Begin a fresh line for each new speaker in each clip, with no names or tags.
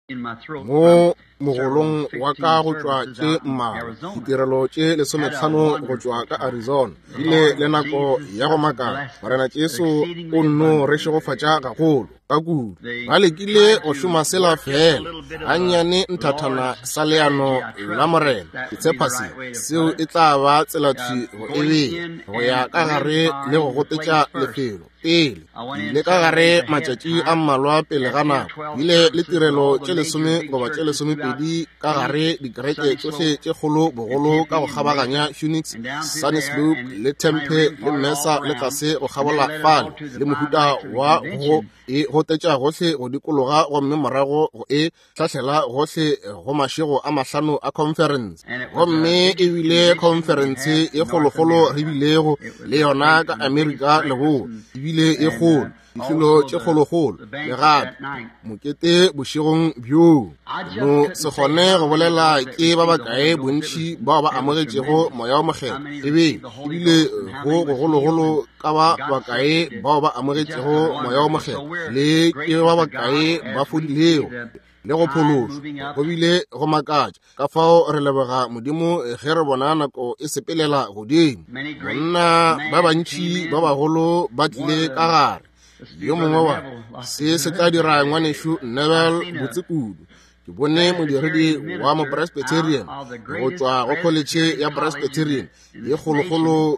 mo mogolong wa ka go tswa ke mmago ditirelo tše 15 go tswa ka Arizona ile le nako ya go makala morena Jesu o nno re šegofatša gagolo ka kudu ba lekile go šoma sela fela gannyane nthathana sa leano la morena ditshepase seo e tla ba tselathwi go ebeng go ya ka gare le go gotetša lefelo pele ile ka gare matšatši a mmalwa pele ga nako ile le tirelo tše 10 goba tše 12 ka gare dikereke tšohle tše kgolo bogolo ka go kgabaganya Phoenix, Sunnyslope le Tempe le Mesa le tlase go kgabola Fale le mohuta wa go e gotetša gohle go dikologa gomme morago go e tlahlela gohle go mašego a 5 a conference gomme e bile conference e kgolokgolo re bilego le yona ka Amerika lebo ebile e kgolo dilo tše kgolokgolo le gape mokete bošegong bjo no se kgone go bolela ke ba bakae bontši bao ba amogetšego moya wa mokgelo ebile go gologolo ka ba bakae bao ba amogetšego moya wa mokgelo le ke ba bakae ba fodilego le go phološwa go bile go makatša ka fao re lebega modimo ge re bona nako e sepelela godimo monna ba bantši ba bagolo ba tlile ka gare yo mongwe wa se tla dira ngwanešo Neville botse kudu ke bone modiredi wa mo Presbyterian go tswa go college ya Presbyterian ye kgolokgolo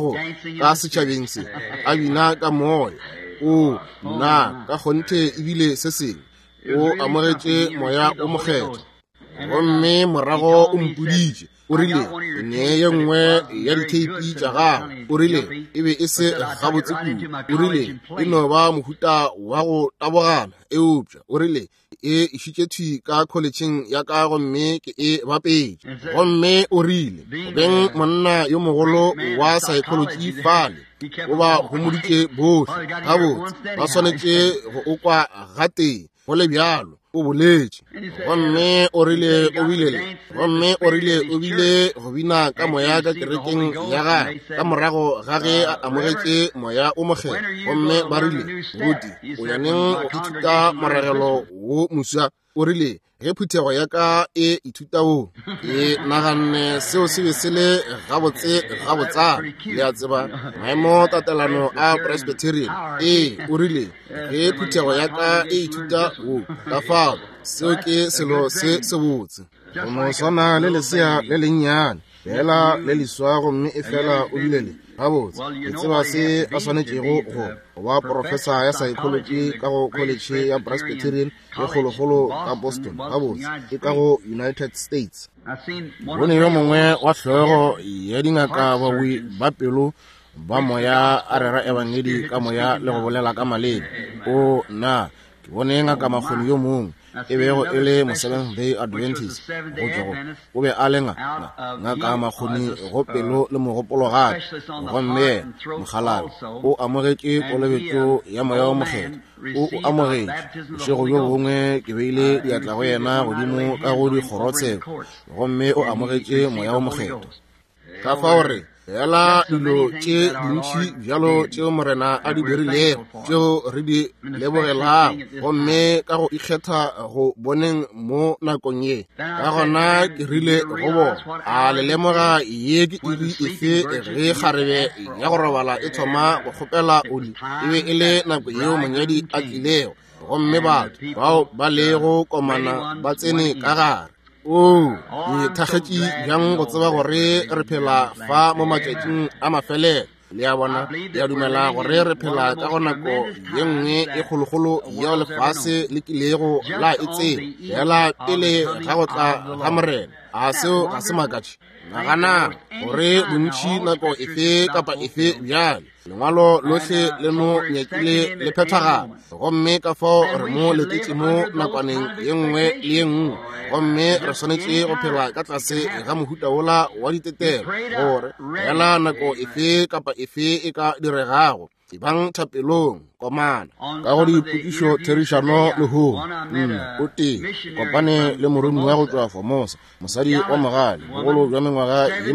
ka setšhabeng se a bina ka moya o na ka kgonthe ebile se seng o amogetše moya o mokgetho gomme morago o mpoditše o rile ne ye nngwe ya diteipi tša gagwe o rile e be e se gabotse kudu o rile e no ba mohuta wa go tabogana eupša o rile e išitšethwi ka kholecheng ya ka gomme ke e bapetše gomme o rile beng monna yo mogolo wa psychology Fale o ba homoditše bohle gabotse ba swanetše go okwa gateng go le bjalo o boletše gomme o rile o bile go bina ka moya ka kerekeng ya gae ka morago ga ge a amogetše moya o mokgelo gomme ba rile boti o yaneng go ithuta moragelo wo moswa o rile ge phuthego ya ka e ithuta o e naganne seo se be se le gabotsana le a tseba maemo tatelano a Presbyterian o rile ge phuthego ya ka e ithuta o ka fao seo ke selo se botse go no swana le lesea le lennyane fela le leswa gomme e fela o bilele gabotse ke tseba se a swanetšego go ba professor ya psychology ka go college ya Presbyterian ye kgolokgolo ka Boston gabotse ke ka go United States bone yo mongwe wa hlwego ya dingaka bawi ba pelo ba moya a rera evangeli ka moya le go bolela ka maledi o na ke bone ngaka makgoni yo mongwe e bego e le mo Seventh Day Adventist go tšwa o be a le ngaka makgoni go pelo le mogopolo gape gomme mogalawe o amogetše kolobetšo ya moya wa mokgetho o amogetše bošego bjo bongwe ke beile diatla go yena godimo ka go dikgorotsheko gomme o amogetše moya wa mokgetho ka fa gore fela dilo tše dintši bjalo tšeo morena a di dirilego tšeo re di lebogelang gomme ka go ikgetha go boneng mo nakong ye ka gona ke rile go bona a le lemoga ye ke iri efe ge kgarebe ya go robala e thoma go kgopela oli e be e le nako yeo monyadi a tlilego gomme batho bao ba lego komana ba tsene ka gare ke thagetše bjang go tseba gore re phela fa mo matšatšing a mafelelo le a bona le a dumela gore re phela ka go nako ye nngwe e kgolokgolo yeo lefase le kilego la e tsene fela pele ga go tla ga morena a seo ga se makatše nagana gore bontši nako efe kapa efe bjale lengwalo lohle leno nyakile le phethagala gomme ka fao re mo letetše mo nakwaneng ye nngwe le ye nngwe gomme re swanetše go phela ka tlase ga mohuta wola wa ditetelo gore fela nako efe kapa efe e ka diregago bang thapelong komana ka go dipotšišo therišano le ho o tee kopane le morumi wa go tšwa Formosa mosadi wa mogale bogolo bja mengwaga ye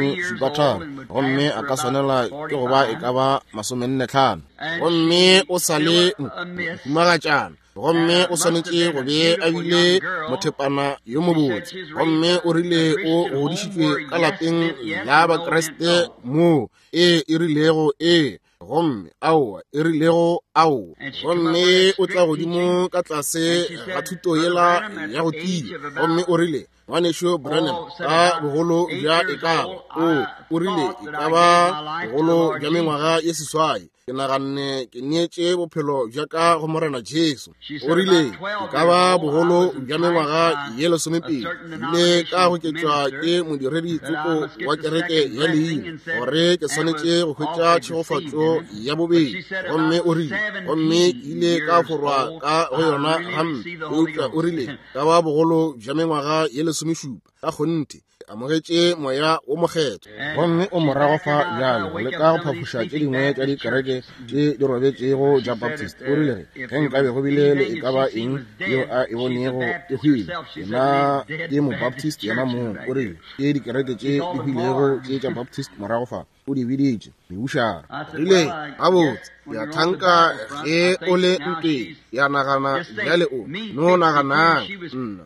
75 gomme a ka swanela ke go ba e ka ba 45 gomme o sa le humagatšana gomme o swanetše go be a bile mothepana yo mobotse gomme o rile o godišitšwe ka lapeng la bakreste mo e rilego gomme aowa e rilego aowa gomme o tla godimo ka tlase ga thuto yela ya go tia gomme o rile ngwanešo Branham ka bogolo bja e ka o rile e ka ba bogolo bja mengwaga ye seswai ke naganne ke neetše bophelo bja ka go Morena Jesu o rile e ka ba bogolo bja mengwaga ye 12 ile ka go ketšwa ke modiredi tsoko wa kereke ya leina gore ke swanetše go hwetša tšhegofatšo ya bobedi gomme o rile gomme ke ile ka forwa ka go yona gampe o rile ka ba bogolo bja mengwaga ye 17 ka kgonte amogetše moya o mokgetho gomme o morago fa bjalo go leka go phaphuša tše dingwe tša dikereke tše di robetšego ja Baptist o rile ge nkabe go bile le e ka ba eng yeo a e bonego e hwile yena ke mobaptist yena moo o rile ke dikereke tše di hwilego tše tša Baptist morago fa o di biditše meušara rile gabotse ya thanka ge o le ntweng ya nagana bjale o no naganang nna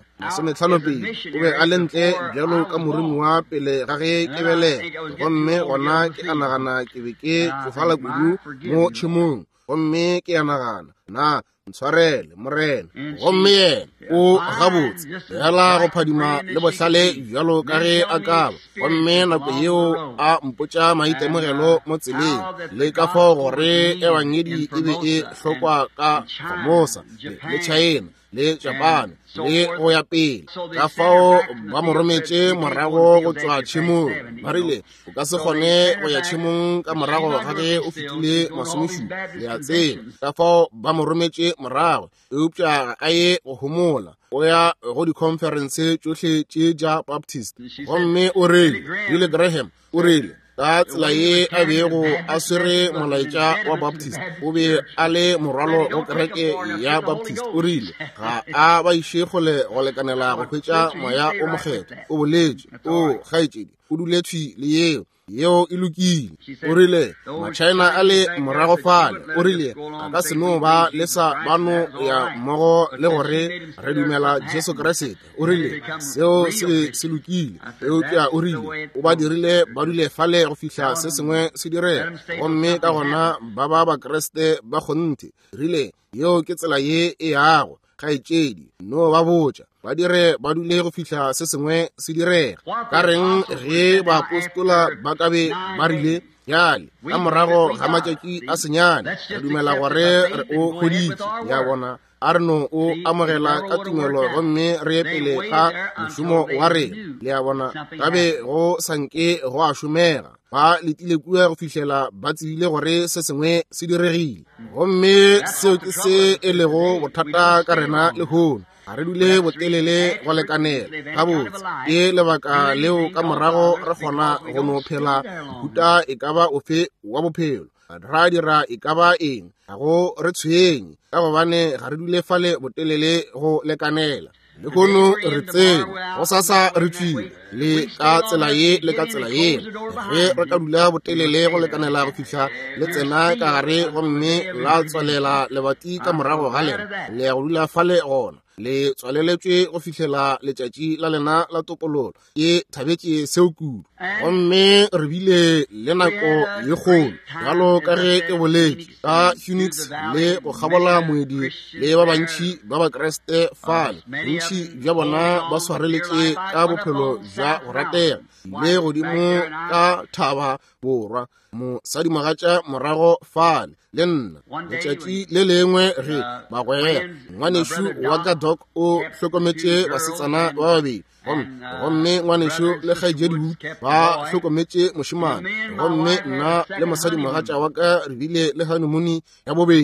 52 o be a le ntle bjalo ka morumi wa pele ga ge ke belega gomme gona ke a nagana ke be ke tsofala kudu mo tšhemong gomme ke a nagana na ntshwarele morena gomme yena o gabotse fela go phadima le bohlale bjalo ka ge a kaba gomme nako yeo a mpotša maitemogelo mo tseleng le ka fao gore ebangedi e be e hlokwa ka Formosa le China le Japan le go ya pele ka fao ba mo rometše morago go tšwa tšhemong ba rile o ka se kgone go ya tšhemong ka morago ga ge o fetile 17 le ya tsena ka fao ba mo rometše morago eupša a ye go homola o ya go di-conference tšohle tše ja Baptist gomme o rile Billy Graham o rile ka tsela ye a bego a swere molaetša wa Baptist o be a le morwalo go kereke ya Baptist o rile ga a ba iše go lekanela go hwetša moya o mokgetho o boletše o kgaetšedi o duletšwe le yeo e lokile o rile ma-China a le morago fale o rile a ka seno ba lesa bano ya mmogo le gore re dumela Jesu Kriste o rile seo se lokile eupša o rile o ba dirile ba dule fale go fihla se sengwe se direga gomme ka gona ba bakreste ba kgonte rile yeo ke tsela ye e yago kgaetšedi no ba botša ba dire ba dule go fihla se sengwe se direga ka reng ge baapostola ba ka be ba rile yale ka morago ga matšatši a senyane re dumela gore o kgoditše ya bona a re no o amogela ka tumelo gomme re ye pele ga mošomo wa rena le ya bona ka be go sanke go a šomega ba letile kua go fihlela ba tsebile gore se sengwe se diregile gomme seo ke se e lego bothata ka rena lehono ga re dule botelele go lekanela gabotse ke lebaka leo ka morago re kgona go no phela mohuta e ka ba ofe wa bophelo ra dira e ka ba eng ga go re tshwenye ka gobane ga re dule fale botelele go lekanela le kono re tsene go sasa re tswile le ka tsela ye le ka tsela ye ge re ka dula botelele go lekanela go fihla le tsena ka gare gomme la tswalela lebati ka morago ga lena le ya go dula fale gona le tswaleletšwe go fihlela letšatši la lena la topololo ke thabetše seo kudu gomme re bile le nako ye kgolo jalo ka ge ke boletše ka Phoenix le go gabola moedi le ba bantši ba bakreste fale bontši bja bona ba swareletše ka bophelo bja go ratega le godimo ka thaba borwa mosadimogatša morago fale le nna letšatši le lengwe re bagwera ngwanešo wa ka Doc o hlokometše basetsana ba babedi gomme ngwanešo le kgaetšedi ba hlokometše mošemane gomme nna le mosadimogatša wa ka re bile le honeymoon ya bobedi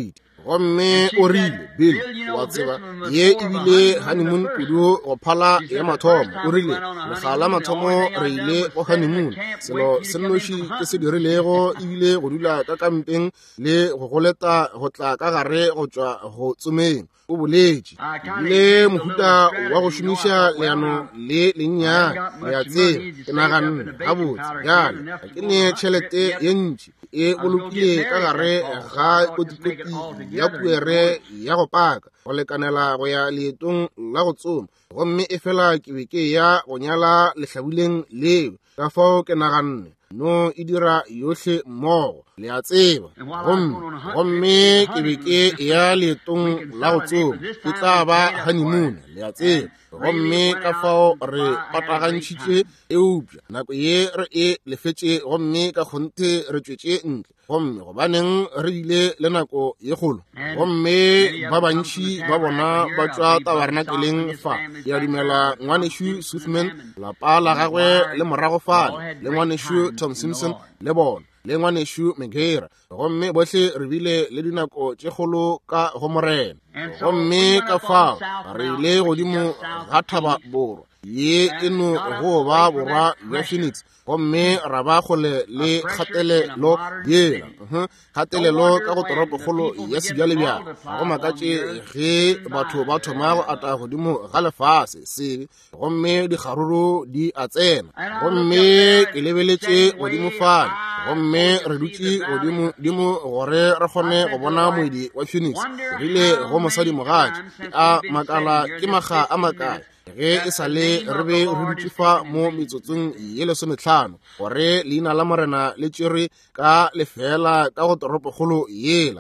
gomme o rile Bill wa tseba ye ebile honeymoon kudu go phala ya mathomo o rile legala mathomo re ile go honeymoon selo sennoši ke se dirilego ebile go dula ka kampeng le go goleta go tla ka gare go tswa go tsomeng o boletše le mohuta wa go šomiša leano le lennyane le a tseba ke naganne gabotse bjale ke ne tšhelete ye ntši e bolokile ka gare ga kotikoti ya puere ya go paka go lekanela go ya leetong la go tsoma gomme e fela ke be ke ya go nyala lehlabileng leo ka fao ke naganne no e dira yohle mmogo le a tseba gomme ke be ke ya leetong la go tsoma ke tla ba honeymoon le a tseba gomme ka fao re patagantšhitše eupša nako ye re e lefetše gomme ka kgonthe re tšwetše ntle gomme gobaneng re ile le nako ye kgolo gomme ba bantši ba bona ba tšwa tabernakeleng fa ya dumela ngwanešo Suthman lapa la gagwe le morago fale le ngwanešo Tom Simpson le bona le ngwanešo Megera gomme bohle re bile le dinako tše kgolo ka go morena gomme ka fao re ile godimo ga thaba borwa ye eno go ba borwa bja Phoenix gomme ra ba gole le kgatelelo yela kgatelelo ka go toropo kgolo ya sebjalebjale go makatše ge batho ba thoma go ata godimo ga lefase sebe gomme dikgaruru di a tsena gomme ke lebeletše godimo fane gomme re dutše godimo gore re kgone go bona moedi wa Phoenix rile go mosadi mogatši a makala ke maga a makae ge e sale re be re dutše fa mo metsotsong ye 15 gore leina la morena le tšere ka lefela ka go toropokgolo yela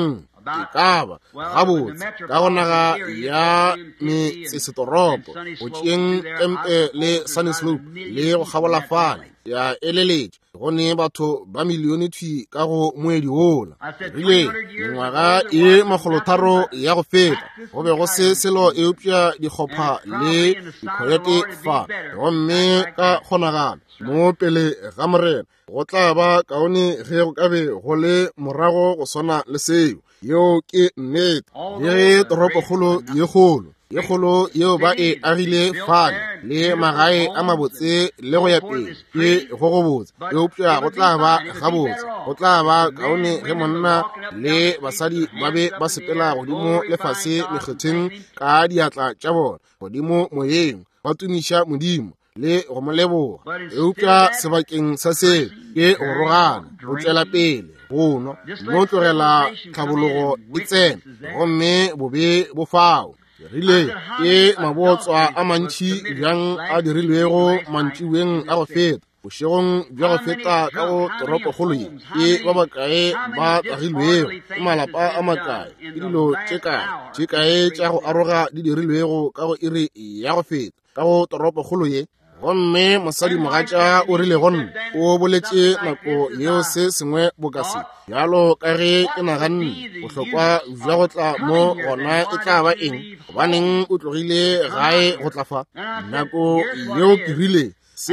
e ka ba gabotse ka go naga ya metsesetoropo go tšeng empe le Sunny Slope le go gabola fale ya eleletše gone batho ba milione thwi ka go moedi wola rile mengwaga e 300 ya go feta go be go se selo eupša dikgopha le dikhoyete fa gomme ka kgonagalo mo pele ga morena go tla ba kaone ge go ka be go le morago go swana le seo yeo ke nnete le ge toropokgolo ye kgolo yeo ba e agile fane le magae a mabotse le go ya pele ke go go botse eupša go tla ba gabotse go tla ba kaone ge monna le basadi ba be ba sepela godimo lefase mekgetheng ka diatla tša bona godimo moyeng ba tumiša modimo le go mo leboga eupša sebakeng sa se ke go rogana go tšwela pele go nwa no tlogela tlhabologo e tsena gomme bobe bo fao rile ke mabotswa a mantši bjang a dirilwego mantšiweng a go feta bošegong bja go feta ka go toropokgolo ye ke ba bakae ba tagilwego ke malapa a makae ke dilo tše kae tša go aroga di dirilwego ka go iri ya go feta ka go toropokgolo ye gomme mosadi mogatša o rile gonne o boletše nako yeo se sengwe bokase bjalo ka ge ke naganne bohlokwa bja go tla mo gona e tla ba eng gobaneng o tlogile gae go tla fa nako yeo ke rile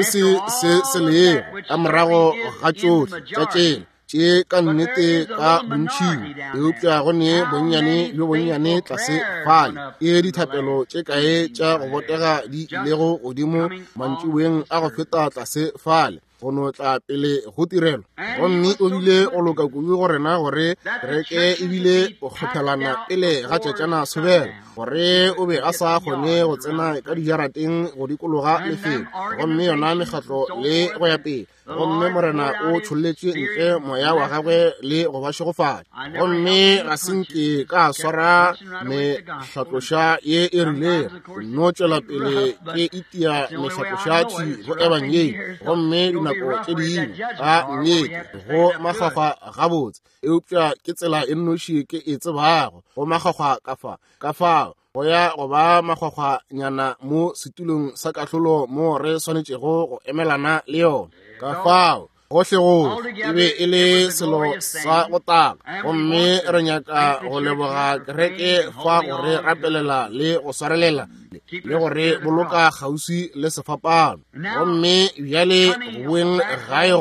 se lego ka morago ga tšohle tša tšela tše ka nnete ka bontšhiwa eupša gone bonnyane tlase fale ke dithapelo tše kae tša go botega di ilego godimo mantšiweng a go feta tlase fale go no tla pele go tirelo gomme o bile go loka kudu go rena gore kereke e bile go kgophelana pele ga tšatšana sobela gore o be a sa kgone go tsena ka dijarateng go dikologa lefelo gomme yona mekgatlo le go ya pele gomme morena o tšholetše ntle moya wa gagwe le go ba šegofala gomme ga senke ka swara mehlatloša ye e rilego no tšwela pele ke itia mehlatlošatši go ebang ye gomme dinako tše dingwe ka nnete go magagwa gabotse eupša ke tsela e nnoši ke e tsebago go magagwa ka fao go ya go ba magwagwanyana mo setulong sa kahlolo mo re swanetšego go emelana le yona ka fao gohle e be e le selo sa go taka gomme re nyaka go leboga kereke fa gore rapelela le go swarelela le gore boloka kgauswi le sefapano gomme bjale go boeng gae gona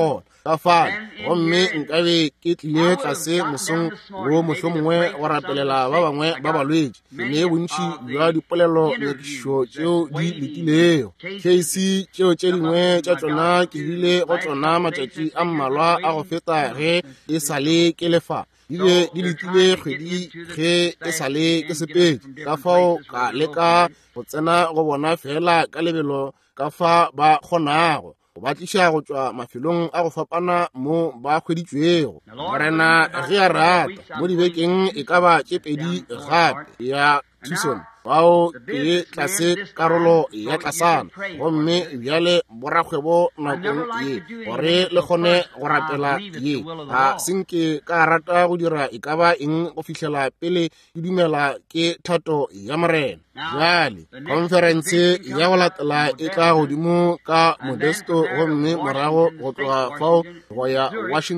ka fane gomme nkabe ke tlile tlase mosong wo mohlomongwe go rapelela ba bangwe ba balwetši mme bontši bja dipolelo nyakišo tšeo di lekilego case tšeo tše dingwe tša tšona ke bile go tšona matšatši a mmalwa a go feta ge e sale ke lefa di be di letile kgwedi ge e sale ke sepedi ka fao ka leka go tsena go bona fela ka lebelo ka fa ba kgonago go ba tliša go tšwa mafelong a go fapana mo ba hweditšwego morena ge a rata mo dibekeng e ka ba tše pedi gape ya Tucson bao ke tlase karolo ya tlasana gomme bjale borakgwebo nakong ye gore le kgone go rapela ye ga senke ka rata go dira e ka ba eng go fihlela pele ke dumela ke thato ya morena bjale conference ya go latela e tla godimo ka Modesto gomme morago go tloga fao go ya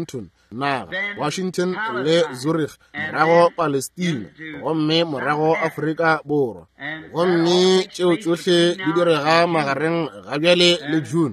Washington le Zurich morago Palestina gomme morago Afrika Borwa gomme tšeo tšohle di direga magareng ga bjale le June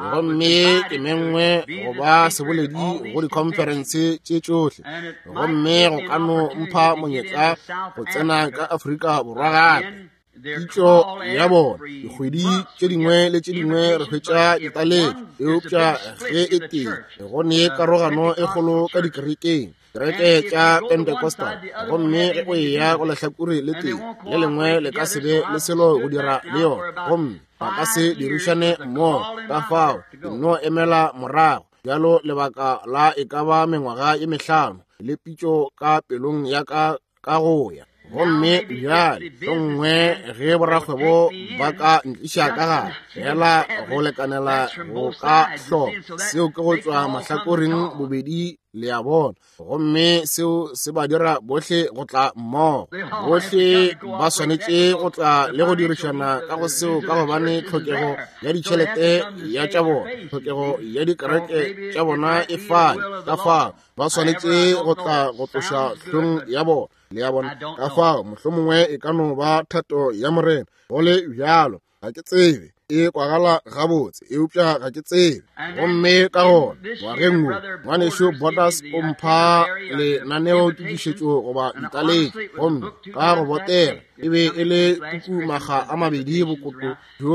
gomme ke mengwe go ba seboledi go di-conference tše tšohle gomme go ka no mpha monyetla go tsena ka Afrika Borwa gape kitso ya bona dikgwedi tše dingwe le tše dingwe re hwetša ditaledi eupša ge e teng go ne karogano e kgolo ka dikerekeng kereke tša Pentecostal gomme ge go eya go lehlakore le teng le lengwe le ka sebe le selo go dira le yona gomme ba ka se dirišane mmogo ka fao no emela morago bjalo lebaka la e ka ba mengwaga ye 5 le pitšo ka pelong ya ka go ya gomme bjale nngwe ge borakgwebo ba ka ntliša ka gare fela go lekanela go ka hloka seo ke go tšwa mahlakoreng bobedi le ya bona gomme seo se ba dira bohle go tla mmogo bohle ba swanetše go tla le go dirišana ka go seo ka gobane tlhokego ya ditšhelete ya tša bona tlhokego ya dikereke tša bona e fane ka fao ba swanetše go tla go tloša hlong ya bona le ya bona ka fao mohlomongwe e ka no ba thato ya morena go le bjalo ga ke tsebe e kwagala gabotse eupša ga ke tsebe gomme ka gona ngwagengwe ngwanešo Borders o mpha lenaneo tukišetšo goba ditaledi gomme ka go botela e be e le kukumaga a mabedi bokoto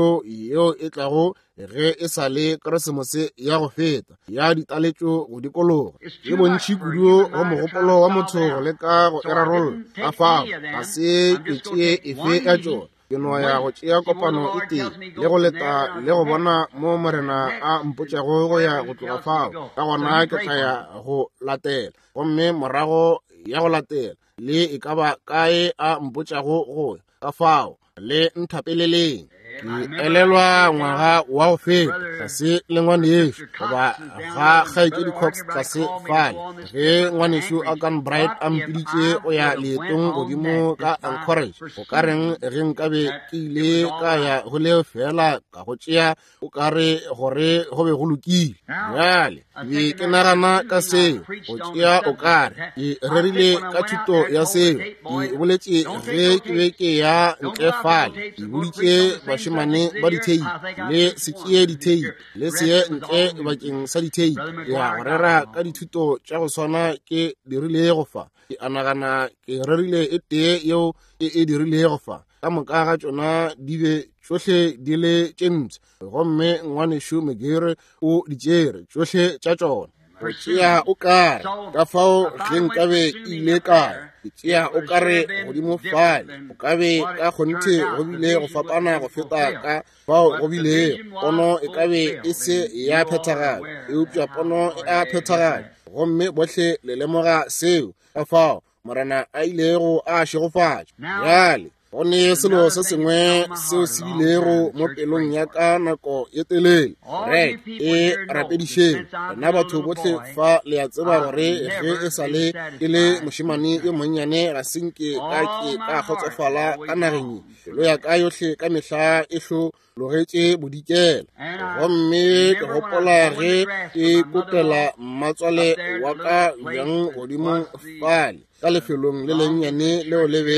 yeo e tlago ge e sa le Keresemose ya go feta ya ditaletšo go dikologa e bontši kudu go mogopolo wa motho go leka go erarolola ka fao ga se ke tšee efe ya tšona ke no ya go tšea kopano e teng le go leta le go bona mo morena a mpotšago go ya go tloga fao ka gona ke tla ya go latela gomme morago ya go latela le e ka ba kae a mpotšago go ka fao le nthapeleleng ke elelwa ngwaga wa go feta tlase le ngwane yeso goba ga kgaetšedi Cox tlase fale ge ngwanešo a kan Bright a mpiditše go ya leetong godimo ka Anchorage go ka reng ge nkabe ke ile ka ya go le fela ka go tšea o ka re gore go be go lokile bjale be ke nagana ka seo go tšea o kare ke rerile ka thuto ya seo ke boletše ge ke be ke ya ntle fale ke boditše bašemane ba diteipi le se tšee diteipi le seye ntle bakeng sa diteipi ya go rera ka dithuto tša go swana ke dirile go fa ke anagana ke rerile e tee yeo e dirile go fa ka moka ga tšona di be tšohle di le tše ntsho gomme ngwanešo Megere o di tšere tšohle tša tšona go tšea o kare ka fao ge nkabe ile kare ke tšea o kare godimo fale o kabe ka kgonthe go bile go fapana go feta ka fao go bile pono e kabe e se ya phethagala eupša pono e a phethagala gomme bohle le lemoga seo ka fao morena a ilego a šegofatša bjale go ne selo se sengwe seo se bilego mo pelong ya ka nako ye telele rek e rapedišeng rena batho bohle fa le a tseba gore ge e sa le ke le mošemane yo monnyane ga senke ka ke ka kgotsofala ka nageng pelo ya ka yohle ka mehla e logetše bodikela gomme ke gopola ge ke kopela mmatswale wa ka bjang godimo fale ka lefelong le lennyane leo le bego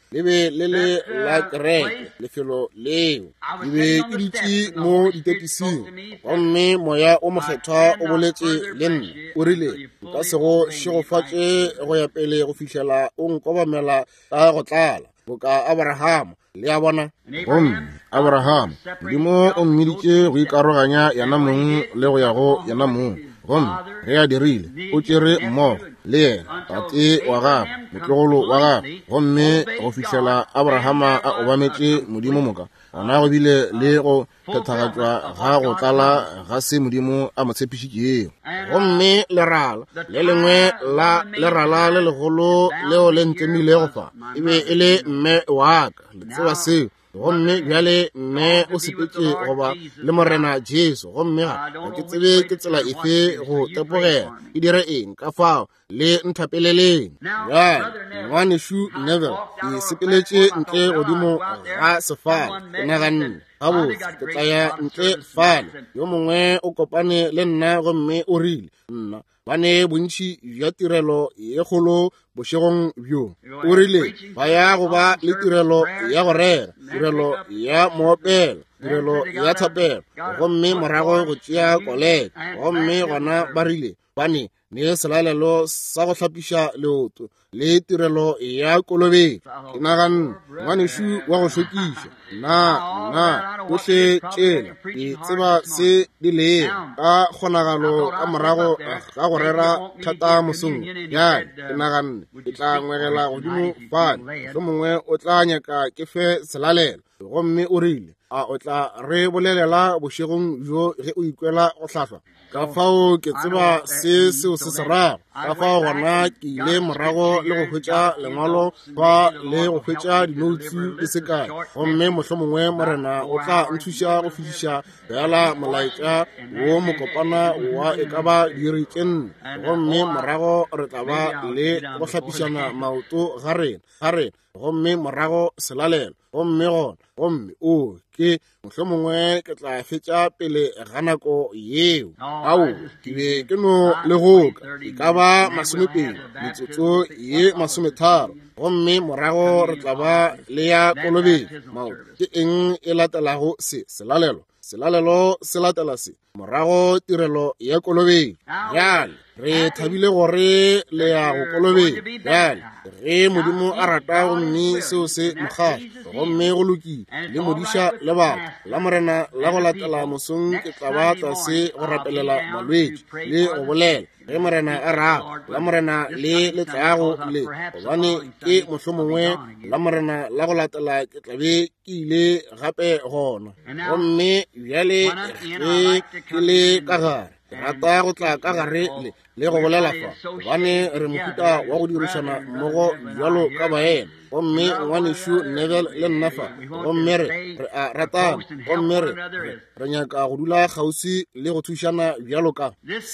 le be le le la kereke lefelo leo ke be ke dutse mo ditepising gomme moya o mokgethwa o boletse le nna o rile nka se go šegofatše go ya pele go fihlela o nkobamela ka go tlala boka Abrahama le a bona gomme Abrahama Modimo o mmiditše go ikaroganya yana mong le go ya go yana mong gomme ge a dirile o tšere mmogo le yena tate wa gagwe motlogolo wa gagwe gomme go fihlela Abrahama a obametše Modimo moka gona go bile le go phethagatšwa ga go tlala ga se Modimo a mo tshepišitšego gomme lerala le lengwe la lerala le legolo leo le ntemilego fa e be e le mme wa ka le tseba seo gomme bjale mme o sepetše goba le morena Jesu gomme ga ke tsebe ke tsela efe go tepogela e dire eng ka fao le nthapeleleng bjale ngwanešu Neville ke sepeletše ntle godimo ga sefala ke naganne gabotse ke tla ya ntle fale yo mongwe o kopane le nna gomme o rile nna bane bontši bja tirelo ye kgolo bošegong bjo o rile ba ya go ba le tirelo ya go rera tirelo ya moopelo tirelo ya thapelo gomme morago go tšea kolete gomme gona ba rile bane ne selalelo sa go hlapiša leoto le tirelo ya kolobetso ke naganne ngwanešu wa go hlokiša na ohle tšela ke tseba se di lee ka kgonagalo ka morago ga go rera thata mosong bjale ke naganne ke tla ngwegela godimo fane mohlomongwe mongwe o tla nyaka ke fe selalelo gomme o rile a o tla re bolelela bošegong bjo ge o ikwela go hlahlwa ka fao ke tseba se seo se se rago ka fao gona ke ile morago le go hwetša lengwalo fa le go hwetša dinoutsu le sekae gomme mohlomongwe morena o tla nthuša go fišiša bjala molaetša wo mokopana wa e ka ba diri tše nne gomme morago re tla ba le go hlapišana maoto ga rena gomme morago selalelo gomme gona gomme o ke mohlomongwe ke tla fetša pele ga nako yeo ao ke be ke no le goka e ka ba 20 metsotso ye 30 gomme morago re tla ba le ya kolobetso mao ke eng e latelago selalelo se latela se morago tirelo ya kolobetso bjale re thabile gore le ya go kolobetso bjale ge Modimo a rata gomme seo se mokgahlwa gomme go lokile le modiša le batho la morena la go latela mosong ke tla ba tlase go rapelela malwetši le go bolela ge morena a rago la morena le letlago le gobane ke mohlomongwe la morena la go latela ke tlabe ke ile gape gona gomme bjale ge ke le ka gare ke rata go tla ka gare le go bolela fa gobane re mohuta wa go dirišana mmogo bjalo ka baena gomme ngwanešu Neville le nna fa gomme re a ratana gomme re nyaka go dula kgauswi le go thušana bjalo ka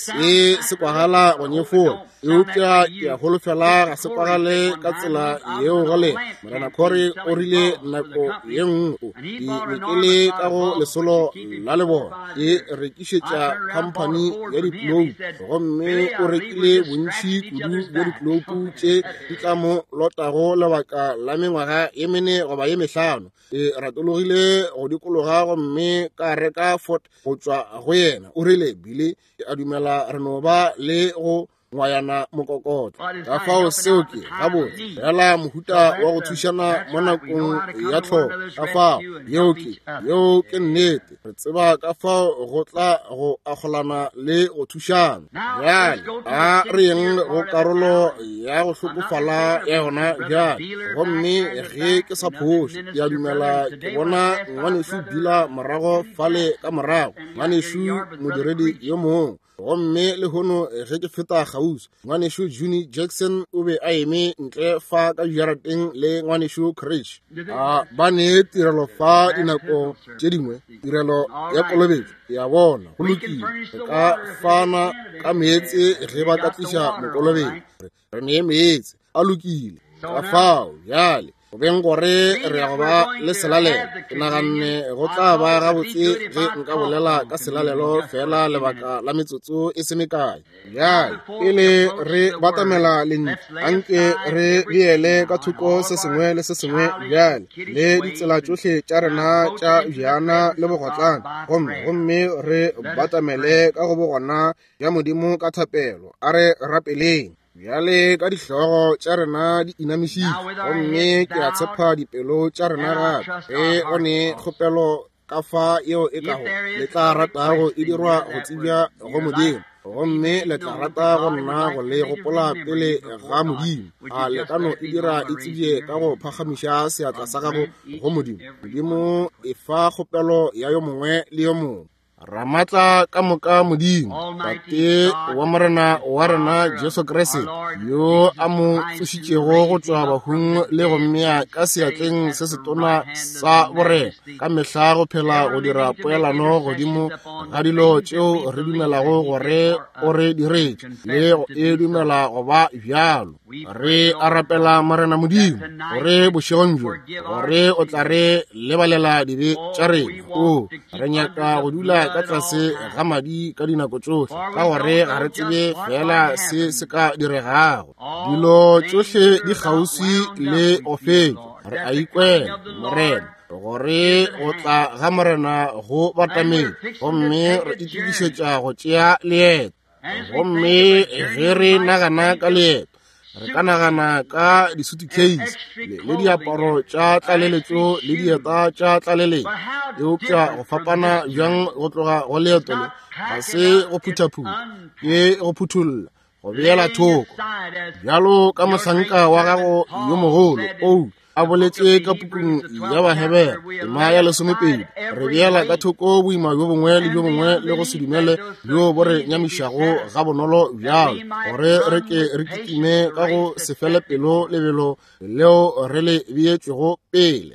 se kwagala go nyefola eupša ke a holofela ga se kwagale ka tsela yeo gale morena Corey o rile nako ye nngwe di mekele ka go lesolo la lebona e rekišetša khamphani ya diklou gomme o rekile bontši kudu bja dikloupu tše di tla mo lotago lebaka la mengwaga ye mene goba ye 5 e ratologile go dikologa gomme ka reka Ford go tšwa go yena o rile bile a dumela re no ba le go ngwayana mokokotlo ka fao seo ke gabotse bjala mohuta wa go thušana mo nakong ya tlhoko ka fao yeo ke nnete re tseba ka fao go tla go akgolana le go thušana bjale a re yeng go karolo ya go hlokofala ya yona bjale gomme ge ke sa phoše ke a dumela ke bona ngwanešu Bila morago fale ka morago ngwanešu modiredi yo mongwe gomme le hono ge ke feta gausi ngwanešu Juni Jackson o be a eme ntle fa ka jarateng le ngwanešu Crash ba ne tirelo fa dinako tše dingwe tirelo ya kolobetso ya bona go lokile ka fana ka meetse ge ba ka tliša mokolobetso re ne meetse a lokile ka fao bjale go beng gore re go ba le selalelo ke naganne go tla ba gabotse ge nka bolela ka selalelo fela lebaka la metsotso e se mekae bjale pele re batamela anke re beele ka thoko se sengwe le se sengwe bjale le ditsela tsohle tša rena tša bjana le bogotlana gomme re batamele ka go bogona ya modimo ka thapelo a re rapeleng bjale ka dihlogo tša rena di inamišitše gomme ke a tshepa dipelo tša rena gape ge one kgopelo ka fa yeo e kago le tla ratago e dirwa go tsebja go modimo gomme le tla rata go nna go le gopola pele ga modimo a le kano e dira e tsebje ka go phagamiša seatla sa gago go modimo e fa kgopelo ya yo mongwe le yo mongwe ramatla ka moka modimo tate wa morena wa rena Jesu Kriste yo a mo tsošitšego go tšwa bahung le go mmea ka seatleng se se tona sa borena ka mehla go phela go dira poelano godimo ga dilo tšeo re dumelago gore o re diretše le e dumela go ba bjalo re a rapela morena modimo gore bošegong bjo gore o tla re lebalela dibe tša rena re nyaka go dula ka tlase ga madi ka dinako tsohle ka gore ga re tsebe fela se ka diregago dilo tsohle di kgauswi le go fetša re a ikwela morena gore go tla ga morena go batameng gomme re itokišetša go tšea leeto gomme ge re nagana ka leeto re ka nagana ka di-suitcase le diaparo tša tlaleletšo le dieta tša tlaleletšo eupša go fapana bjang go tloga go leeto le ga se go phuthaphutha ke go phuthulla go beela thoko bjalo ka mohlanka wa gago yo mogolo a boletše ka pukung ya bahebera tema ya 12 re beela ka thoko boima bjo bongwe le bjo bongwe le go se dumele bjo bo re nyamišago ga bonolo bjalo gore re ke re kitime ka go se fele pelo lebelo leo re le beetšego pele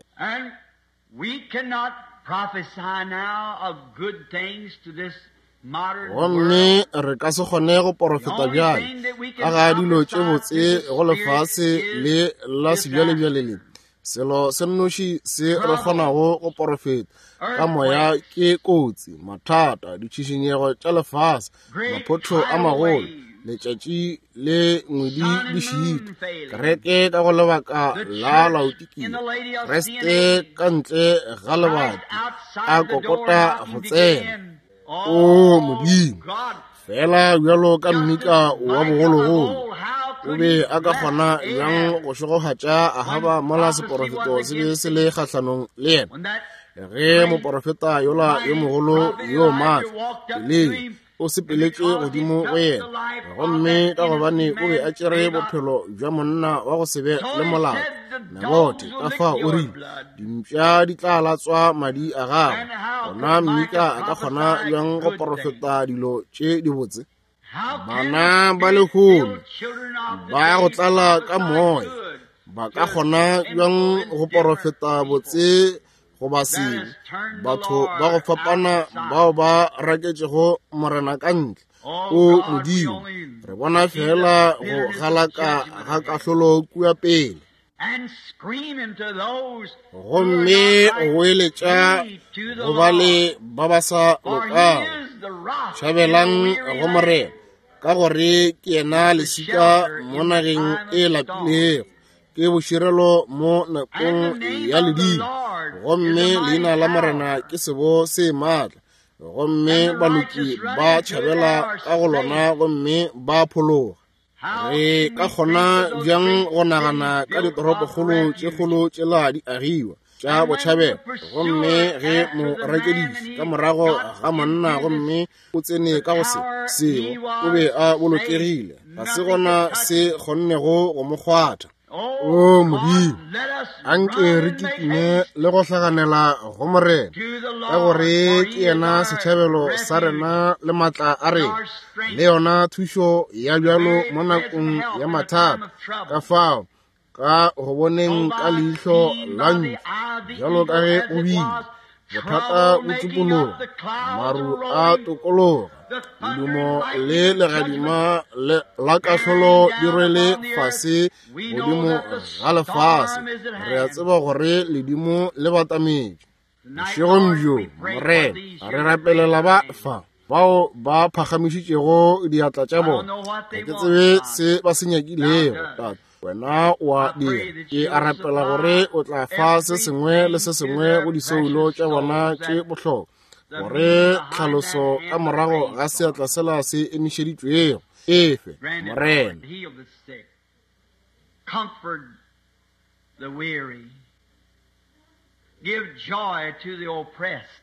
gomme re ka se kgone go porofeta bjale ka ga dilo tše botse go lefase le la sebjalebjale le selo se nnoši se re kgonago go porofeta ka moya ke kotsi mathata ditšhišinyego tša lefase maphotho a magolo letšatši le ngwedi di šito kereke ka go lebaka la laodikia kreste ka ntle ga lebati a kokota go tsena modimo fela bjalo ka mnika wa bogologolo o be a ka kgona bjang go šogogatša a gaba mola seporofeto se be se le kgatlhanong le yena ge moporofeta yola yo mogolo yo maatla peleng o sepeletše godimo go yena gomme ka gobane o be a tšere bophelo bja monna wa go sebe le molao nabote ka fa o rile dimpša di tla latswa madi a gago gona mmika a ka kgona bjang go porofeta dilo tše di botse bana ba lehono ba go tlala ka moya ba ka kgona bjang go porofeta botse go ba seng batho ba go fapana bao ba raketšego morena ka ntle modimo re bona fela go galaka ga kahlolo kua pele gomme go eletša go ba le ba ba sa lokago tšhabelang go morena ka gore ke yena lesika mo nageng e lapilego ke boširelo mo nakong ya ledimo gomme leina la morena ke sebo se maatla gomme baloki ba tšhabela ka go lona gomme ba phologa re ka kgona bjang go nagana ka ditoropokgolo tše kgolo tšela di agiwa tša botšhabela gomme ge mo rakediši ka morago ga monna gomme o tsene ka go sego o be a bolokegile ga se gona se kgonnego go mo kgwatha modimo anke re kitime le go hlaganela go morena ka gore ke yena setšhabelo sa rena le maatla a rena le yona thušo ya bjalo mo nakong ya mathata ka fao ka go boneng ka leihlo la ntlo bjalo ka ge o bile bothata bo tsupologa, maru a tokologa, ledumo le legadima la kahlolo di rwele fase godimo ga lefase. Re a tseba gore ledimo le batametše. Bošegong bjo, Morena, re rapelela ba fa bao ba phagamišitšego diatla tša bona. Ga ke tsebe se ba se nyakilego, Tate. Wena wa dira. Ke a rapela gore o tla fa se sengwe le se sengwe go disoulo tša bona tše bohlokwa, gore tlhaloso ka morago ga seatla sela se emišeditšwego efe. Morena,
comfort the weary, give joy to the oppressed,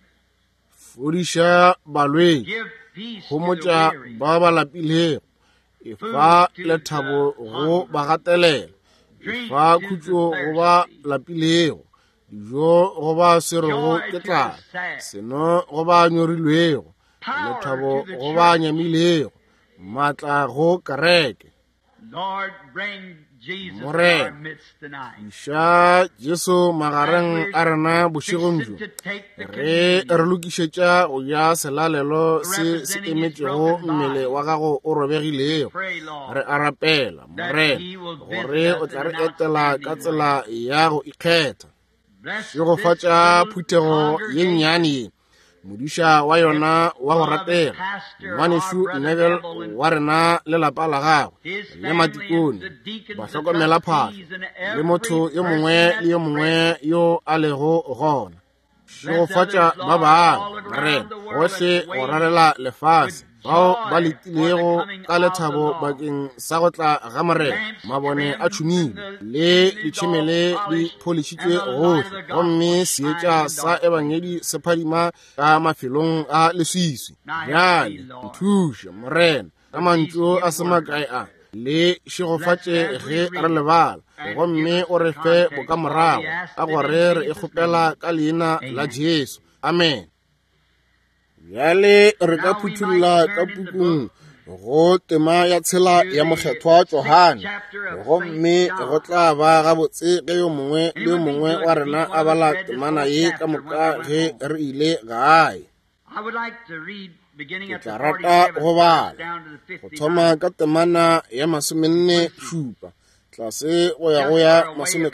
fodiša balwetši,
give peace to the
homotša
weary,
ba ba lapilego, e fa lethabo go ba gatelela, e fa khutšo go ba lapilego, dijo go ba swerego ke tlala, seno go ba nyorilwego, lethabo go ba nyamilego, maatla go kereke.
Lord, bring Jesus in
Morena,
our midst tonight.
iša Jesu magareng a rena bošegong bjo,
To take the
re
communion,
lokišetša go ja selalelo se se emetšego mmele wa gago o robegilego.
pray, Lord,
Re a rapela, Morena, gore o tla re etela ka tsela ya go ikgetha.
bless
Yo go
this
fatša
little
phuthego ye
congregation.
nnyane, modiša wa yona wa go ratega, Mmaneshu Neville wa rena le lapa la gagwe, le matikone, bahlokomela phahlo, le motho yo mongwe le yo mongwe yo a lego gona. Yo go fatša ba bang, Morena, gohle go rarela lefase, bao ba letilego ka lethabo bakeng sa go tla ga Morena. Mabone a tšhumile le ditšhemele di pholišitšwe gohle, gomme seetša sa ebangedi se phadima ka mafelong a leswiswi. Bjale nthuše, Morena, ka mantšu a semakae a, le šegofatše ge re lebala, gomme o re fe bokamorago a gore re ikgopela ka leina la Jesu. Amen. Bjale re ka phuthulla ka pukung go tema ya tshela ya mokgethwa Johane, gomme go tla ba gabotse ge yo mongwe le yo mongwe wa rena a bala temana ye ka moka ge re ile gae.
I would like to read beginning at the
Ke tla rata
47th
go bala
verse down to the
go
59th.
thoma ka temana ya 47 tlase go ya go ya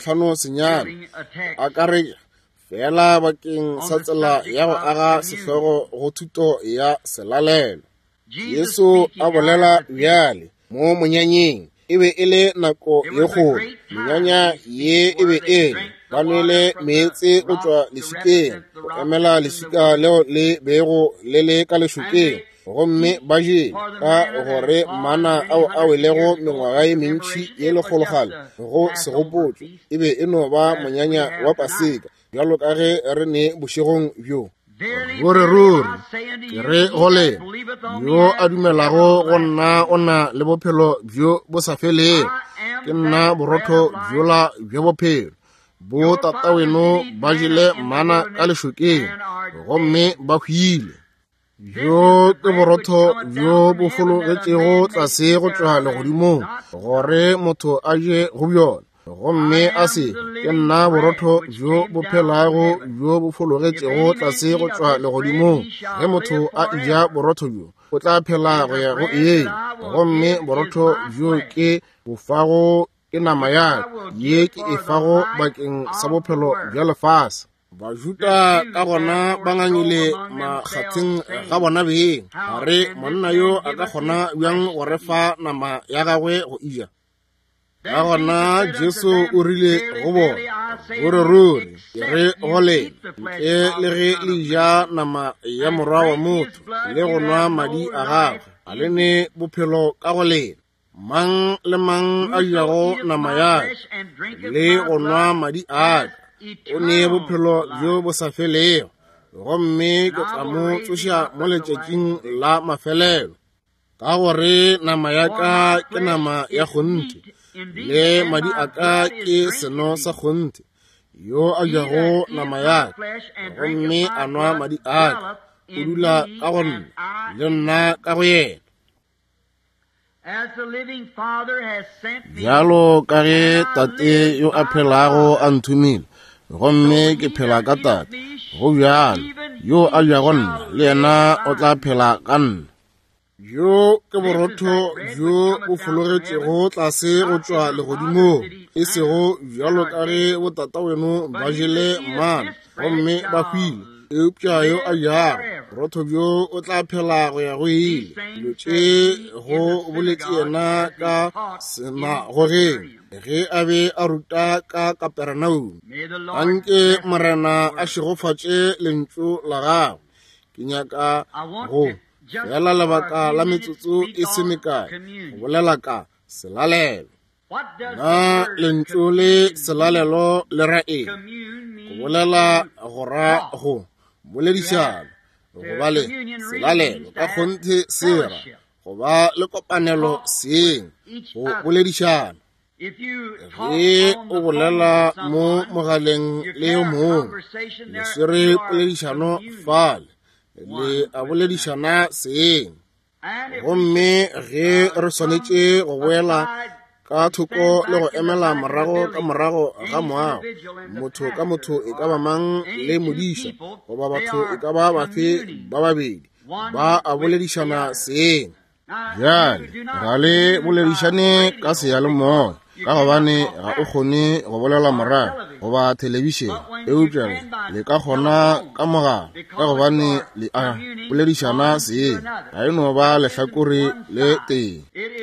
50
Giving a text.
a ka re fela bakeng sa tsela ya go aga sehlogo go thuto ya selalelo.
Jesus
Yesu
speaking
a bolela bjale mo monyanyeng, e be e le nako ye kgolo. Menyanya ye e be e ba nwele meetse go tšwa lesikeng, go emela lesika leo le bego le le ka lešokeng, gomme ba je ka gore mana ao a welego mengwaga ye mentši ye legologale go se gopotšwe, e be e no ba monyanya wa Paseka, bjalo ka ge re ne bošegong bjo. Ruri, ke re gole, yo a dumelago go nna o na le bophelo bjo bo sa felego, ke nna borotho bjola bja bophelo, bo tata weno ba jele mana ka lešokeng, gomme ba hwile. Bjo ke borotho bjo bo fologetšego tlase go tšwa legodimong, gore motho a je go bjona. Gomme a se, ke nna borotho bjo bo phelago bjo bo fologetšego tlase go tšwa legodimong. Ge motho a ija borotho bjo, o tla phela go ya go ee. Gomme borotho bjo ke bofago ke nama ya ye ke e fago bakeng sa bophelo bja lefase. Bajuda ka gona ba ngangile makgatheng ga bona beng, gare monna yo a ka kgona bjang go re fa nama ya gagwe go ija. Ka gona Jesu o rile go bona, ruri, ke re gole, nke le ge le ja nama ya morwa wa motho, le go nwa madi a gagwe, a le ne bophelo ka go lena. Mang le mang a jago nama ya le go nwa madi a o ne bophelo bjo bo sa felego, gomme ke tla mo tsoša mo letšatšing la mafelelo. Ka gore nama ya ka ke nama ya kgonthe, le madi a ka ke seno sa kgonthe. Yo a jago nama ya gomme a nwa madi a ka, o dula ka go nna, le nna ka go yena. Bjalo ka ge tate yo a phelago a nthumile, gomme ke phela ka tate, go bjalo yo a jago nna le yena o tla phela ka nna. Yo ke borotho jo bo fologetšego tlase go tšwa legodimong, e sego bjalo ka ge botata weno ba jele mana gomme ba hwile. Eupša yo a jago borotho bjo o tla phela go ya go ile. Dilo tše go boletše yena ka senagogeng ge a be a ruta ka Kapernaum. Anke morena a šegofatše lentšu la gago. Ke nyaka go fela lebaka la metsotso e se mekae go bolela ka selalelo. Na lentšu le selalelo le ra eng? Go bolela go ra go boledišana, go ba le selalelo ka kgonthe sera, go ba le kopanelo seeng, go boledišana. Ge o bolela mo mogaleng le yo mongwe, le swere poledišano fale, le a boledišana seeng. Gomme ge re swanetše go boela ka thoko le go emela morago ka morago ga moago, motho ka motho e ka ba mang le modiša, goba batho e ka ba bafe ba babedi ba a boledišana seeng. Bjale ga le boledišane ka seyalemoya, ka gobane ga o kgone go bolela morago goba telebišene. Eupša le ka kgona ka mogala, ka gobane le a boledišana seeng, ga e no ba lehlakore le teng.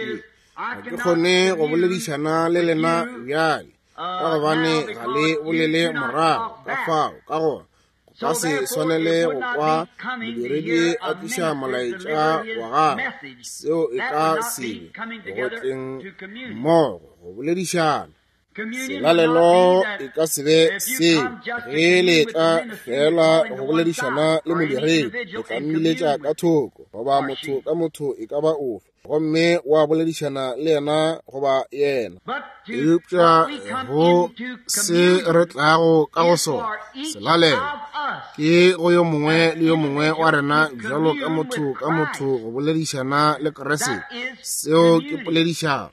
Ga ke kgone go boledišana le lena bjale, ka gobane ga le bolele morago ka fao, ka gore ka se swanele go kwa modiredi a tliša molaetša wa gago, seo e ka sebe go tleng mmogo go boledišana. Selalelo e ka sebe seo ge le tla fela go boledišana le modiredi, le tla mmiletša ka thoko, goba motho ka motho e ka ba ofe, gomme wa boledišana le yena goba yena. Eupša go se re tlago ka go sona selalelo ke go yo mongwe le yo mongwe wa rena bjalo ka motho go boledišana le Kriste, seo ke poledišano.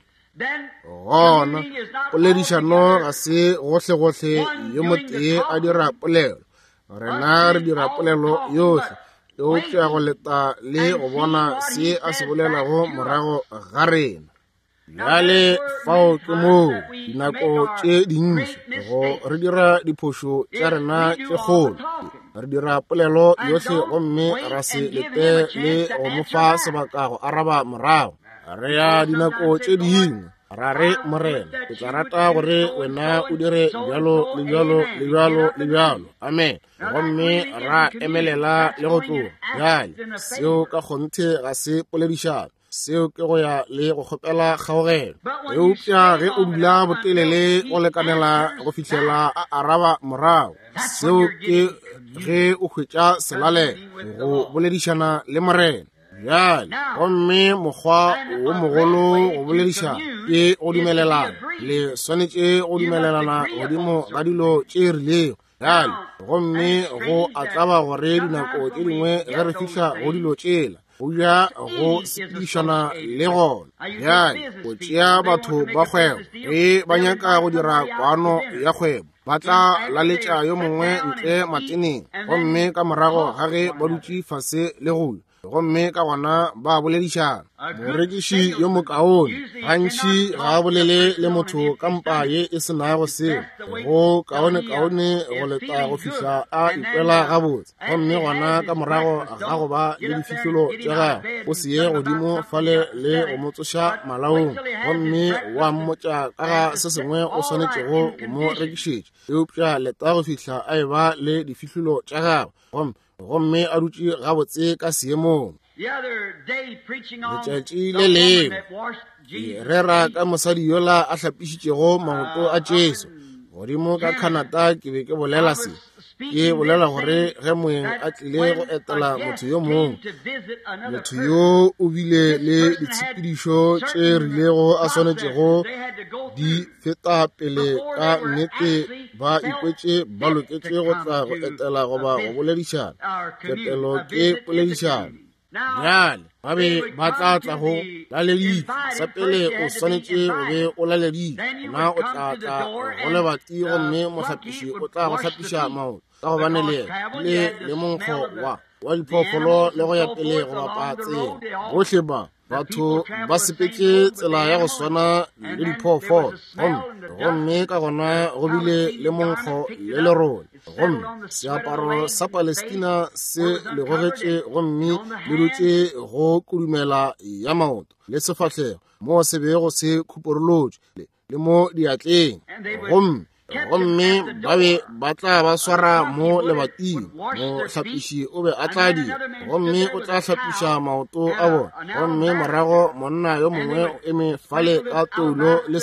Gona poledišano ga se gohle yo motee a dira polelo, rena re dira polelo yohle. Eupša go leta le go bona se a se bolelago morago ga rena. Bjale fao ke moo dinako tše dintši go re dira diphošo tša rena tše kgolo, re dira polelo yohle gomme ra se lete le go mo fa sebaka go araba morago. Re ya dinako tše dingwe ra re morena, ke tla rata gore wena o dire bjalo le bjalo le bjalo le bjalo, amen. Gomme ra emelela le go tloga. Bjale seo ka kgonthe ga se poledišano, seo ke go ya le go kgopela kgaogelo. Eupša ge o dula botelele go lekanela go fihlela a araba morago, seo ke ge o hwetša selalelo go boledišana le morena. Bjale gomme mokgwa wo mogolo go boledišana ke go dumelelana, le swanetše go dumelelana godimo ga dilo tše rilego. Bjale gomme go a tlaba gore dinako tše dingwe ge re fihla go dilo tšela go ja go sepedišana le gona. Bjale go tšea batho ba kgwebo ge ba nyaka go dira kwano ya kgwebo, ba tla laletša yo mongwe ntle mateneng, gomme ka morago ga ge ba dutše fase le golo, gomme ka gona ba boledišana. Morekiši yo mokaone gantši ga a bolele le motho ka mpa ye e senago seo, go kaone go leta go fihla a ikwela gabotse, gomme gona ka morago ga go ba le difihlolo tša gagwe, o se ye godimo fale le go motsoša malaong, gomme wa mmotša ka ga se sengwe o swanetšego go mo rekišetša. Eupša leta go fihla a eba le difihlolo tša gagwe, gomme a dutše gabotse ka seemong. Letšatši le lengwe ke rera ka mosadi yola a hlapišitšego maoto a Jesu godimo ka Canada. Ke be ke bolela se, ke bolela gore ge moeng a tlile go etela motho yo mongwe, motho yo o bile le ditshepedišo tše rilego a swanetšego di feta pele. Ka nnete ba ikwetše ba loketše go tla go etela goba go boledišana. Ketelo ke poledišana. Bjale ba be ba tla tla go laleditše, sa pele o swanetše o be o laleditše, na o tla tla go lebati, gomme mohlapiši o tla go hlapiša maoto, ka go bane le monkgo wa diphoofolo le go ya pele go bapatse botlhe batho ba sepetse tsela ya go swana le diphoofolo gomme ka gona go bile le monkgo le lerole gomme seaparo sa Palestina se le gogetše gomme le dutše go kudumela ya maoto le sefatlhego mo se bego se khupurulotše le mo diatleng gomme ba tla ba swara mo lebating mohlapiši o be a tla dira gomme o tla hlapiša maoto a bona gomme morago monna yo mongwe o eme fale ka toulo le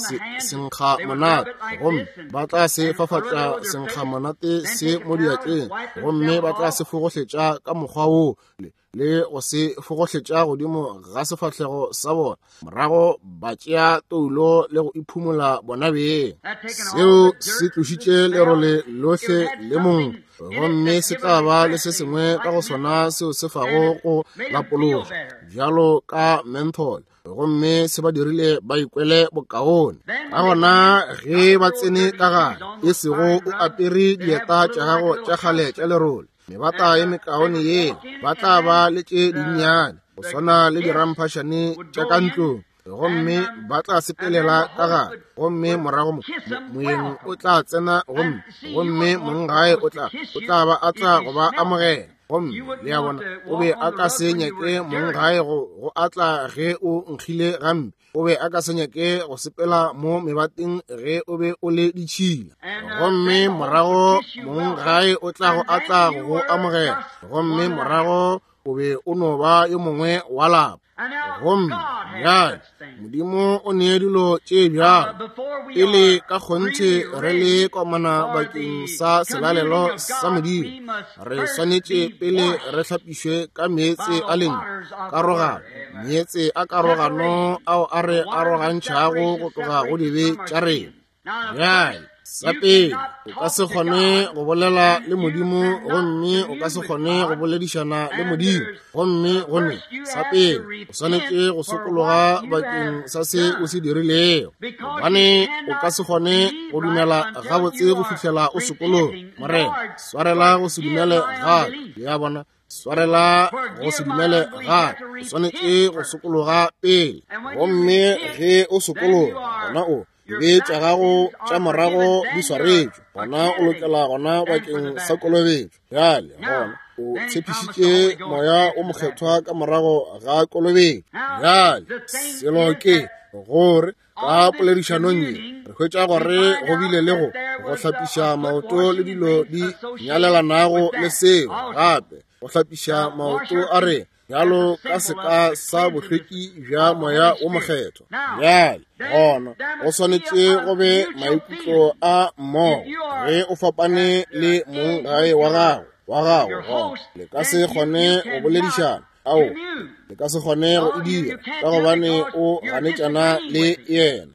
senkga monate gomme ba tla se fafatša senkga monate se mo diatleng gomme ba tla se fogohletša ka mokgwa wo le go se fogohletša godimo ga sefatlhego sa bona morago ba tšea toulo le go iphumola bona beng seo se tlošitše lerole lohle le mong gomme se tla ba le se sengwe ka go sona seo se fago go lapologa bjalo ka menthol gomme se ba dirile ba ikwele bokaone ka gona ge ba tsene ka gare e sego o apere dieta tša gago tša kgale tša lerole mebata ye mekaone ye ba tla ba le tše dinnyane go swana le diramphašane tša ka ntlong gomme ba tla sepelela ka gare gomme morago moeng o tla tsena gomme mongae o tla ba a tla go ba amogela gomme le ya bona o be a ka se nyake mongae go atla ge o nkgile gampe o be a ka se nyake go sepela mo mebateng ge o be o le ditšhila gomme morago mongae o tla go atla go amogela gomme morago o be o no ba yo mongwe wa lapa gomme bjale Modimo o nee dilo tše bjalo pele ka kgonthe re le komana bakeng sa selalelo sa Modimo re swanetše pele re hlapišwe ka meetse a leng karogano meetse a karogano ao a re arogantšhago go tloga go dibe tša rena bjale sa pele o ka se kgone go bolela le Modimo gomme o ka se kgone go boledišana le Modimo gomme gone sa pele o swanetše go sokologa bakeng sa se o se dirilego gobane o ka se kgone go dumela gabotse go fihlela o sokologa morena swarela go se dumele gake ya bona swarela go se dumele gake o swanetše go sokologa pele gomme ge o sokologa gona o be tša gago tša morago di swaretšwe gona o lokela gona bakeng sa kolobetšo bjale gona o tshepišitše moya o mokgethwa ka morago ga kolobetšo bjale selo ke gore ka poledišanong ye re hwetša gore go bile le go hlapiša maoto le dilo di nyalelanago le seo gape go hlapiša maoto a re bjalo ka seka sa bohlweki bja moya o mokgethwa bjale gona go swanetše go be maikutlo a mmogo ge o fapane le mongae wa gago gona le ka se kgone go boledišana ao le ka se kgone go e dira ka gobane o ganetšana le yena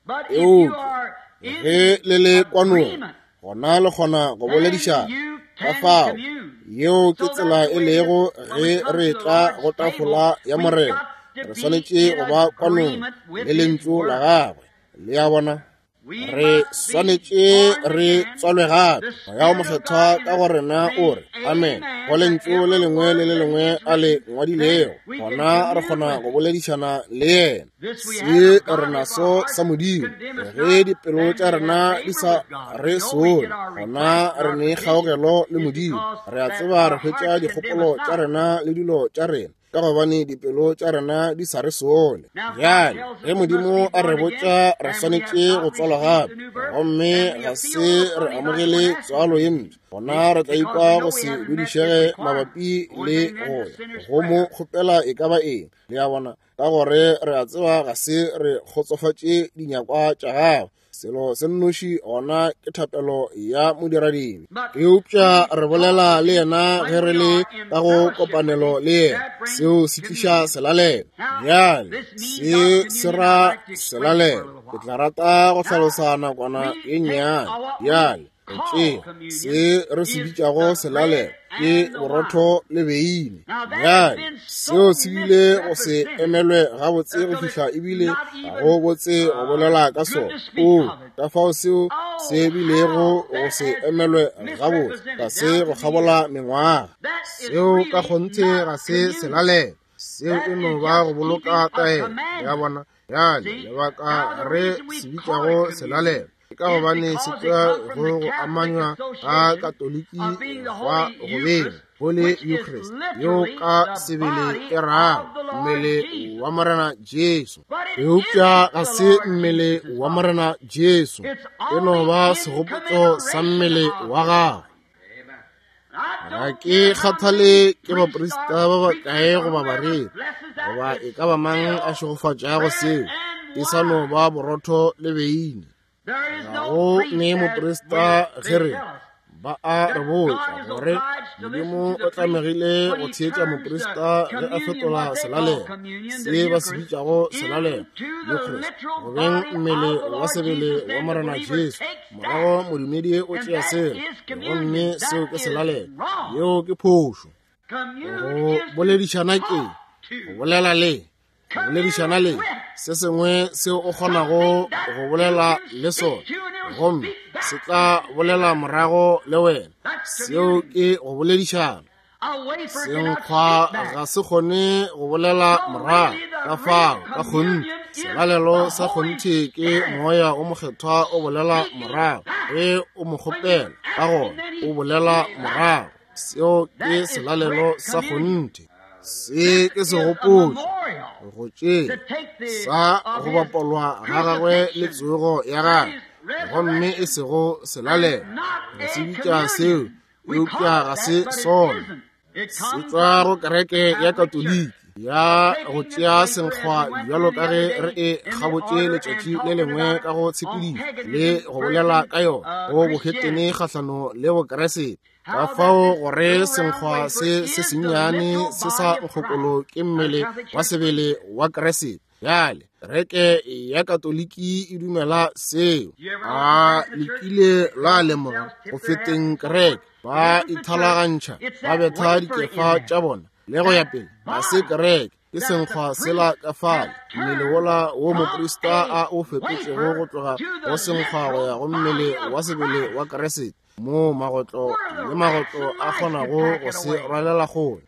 eupša ge le le kwanong gona le kgona go boledišana ka fao yeo ke tsela e lego ge re tla go tafola ya morena re swanetše go ba kwanong le lentšu la gagwe le ya bona re swanetše re tswalwe gape moya o mokgethwa ka go rena o re amen go lentšu le lengwe le le lengwe a le ngwadilego gona re kgona go boledišana le yena se rena so sa Modimo ge dipelo tša rena di sa re soole gona re ne kgaogelo le Modimo re a tseba re hwetša dikgopolo tša rena le dilo tša rena ka gobane dipelo tša rena di sa re soole bjale ge Modimo a re botša re swanetše go tswalwa gape gomme ga se re amogele tswalo ye mpša gona re tla ikwa go se dudišege mabapi le go mo kgopela e ka ba eng le ya bona ka gore re a tseba ga se re kgotsofatše dinyakwa tša gago selo se nnoši gona ke thapelo ya modiradimo eupša re bolela le yena ge re le ka go kopanelo le yena seo se tliša selalelo bjale se ra selalelo ke tla rata go hlalosa nakwana ye nnyane bjale tše se re se bitšago selale ke borotho le beine. Bjale seo se bile go se emelwe gabotse go fihla ebile ga go botse go bolela ka sona. Ka fao seo se bilego go se emelwe gabotse ka se go gabola mengwaga. Seo ka kgonthe ga se selale, seo e no ba go boloka taelo ya bona. Bjale lebaka re se bitšago selale ka gobane se tla go amanywa ka katoliki wa gobeng Holy Eucharist yo ka sebele e rago mmele wa Morena Jesu. Eupša ga se mmele wa Morena Jesu, e no ba segopotso sa mmele wa gago. Ga ke kgathale ke baporista ba ba kae goba bareri goba e ka ba mang a šogofatšago seo e sa no ba borotho le beine. Ga go ne moporista ge re ba a re botša gore Modimo o tlamegile go tsheetša moporista ge a fetola selale se ba se bitšago selale Eucharist gobeng mmele wa sebele wa Morena Jesu. Morago modumedi o tšea seo gomme seo ke selale yeo ke phošo. Go boledišana ke go bolela le go boledišana le se sengwe seo o kgonago go bolela le sona gomme se tla bolela morago le wena, seo ke go boledišana. Senkgwa ga se kgone go bolela morago ka fao ka kgonne selalelo sa kgonthe ke moya o mokgethwa o bolela morago ge o mo kgopela ka gona o bolela morago. Seo ke selalelo sa kgonthe, se ke segopotšo go tšea sa go bapalwa ga gagwe le tsogo ya gagwe gomme e sego selale. Re se bitša seo eupša ga se sona, se tšwa go kereke ya katoliki ya go tšea senkgwa bjalo ka ge re e gabotše letšatši le lengwe ka go tshepediša le go bolela ka yona go bokgetene kgahlano le bokeresete. Ka fao gore senkgwa se sennyane se sa nkgopolo ke mmele wa sebele wa keresete. Bjale kereke ya katoliki e dumela seo. A lekile la lemoga go feteng kereke ba ithalagantšha ba betha dikefa tša bona le go ya pele ga se kereke ke senkgwa sela ka fale. Mmele wola wo moporista a o fetotšego go tloga go senkgwa go ya go mmele wa sebele wa keresete mo magotlo le magotlo a kgonago go se rwalela gole.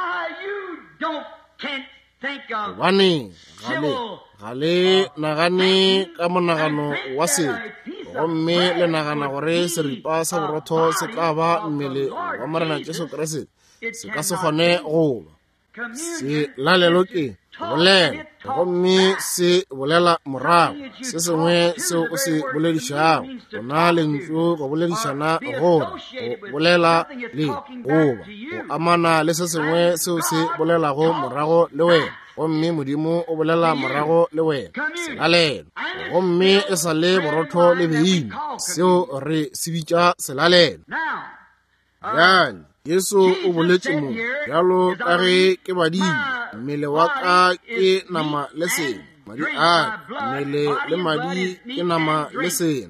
Gobane ga le nagane ka monagano wa setho gomme le nagana gore seripa sa borotho se tla ba mmele wa Morena Jesu Kriste se ka se kgone go ba. Selalelo ke bolela gomme se bolela morago. Se sengwe seo o se boledišago go na lentšu go boledišana gore go bolela le goba go amana le se sengwe seo se bolelago morago le wena gomme Modimo o bolela morago le wena. Selalelo gomme e sa le borotho le beine seo re se bitša selalelo. Bjale Yesu o boletše mo bjalo ka ge ke badimo, mmele wa ka ke nama le sena, madi a mmele le madi ke nama le sena.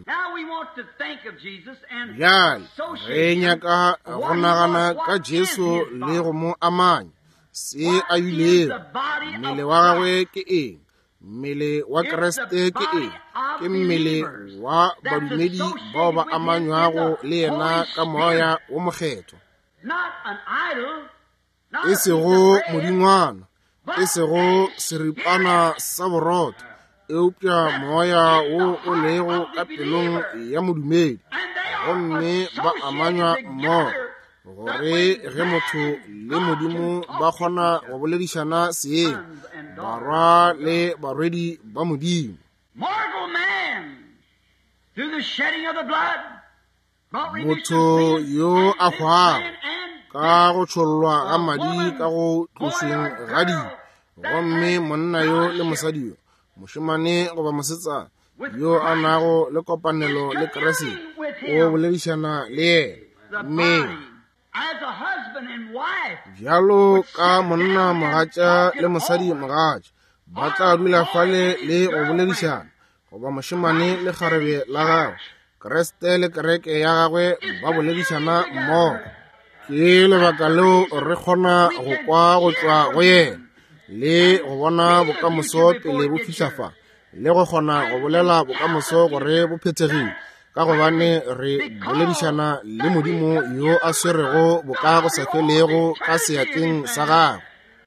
Bjale re nyaka go nagana ka Jesu le go mo amanya se a bilego. Mmele wa gagwe ke eng? Mmele wa Kriste ke eng? Ke mmele wa badumedi bao ba amanywago le yena ka moya wo mokgethwa. E sego modingwana, e sego seripana sa borotho, eupša moya wo o lego ka pelong ya modumedi gomme ba amanywa mmogo gore ge motho le Modimo ba kgona go boledišana seeng, barwa le barwedi ba Modimo. Motho yo a hwago ka go tšhollwa ga madi ka go tlošweng ga di gomme monna yo le mosadi yo, mošemane goba mosetsana yo a nago le kopanelo le Kriste o boledišana le yena. Mme bjalo ka monna mogatša le mosadi mogatša ba tla dula fale le go boledišana goba mošemane le kgarebe la gagwe Kriste le kereke ya gagwe ba boledišana mmogo. Ke lebaka leo re kgona go kwa go tswa go yena le go bona bokamoso pele bo fitlhafa le go kgona go bolela bokamoso gore bo phethegile ka gobane re boledišana le Modimo yo a swerego boka go sa felego ka seatleng sa gagwe.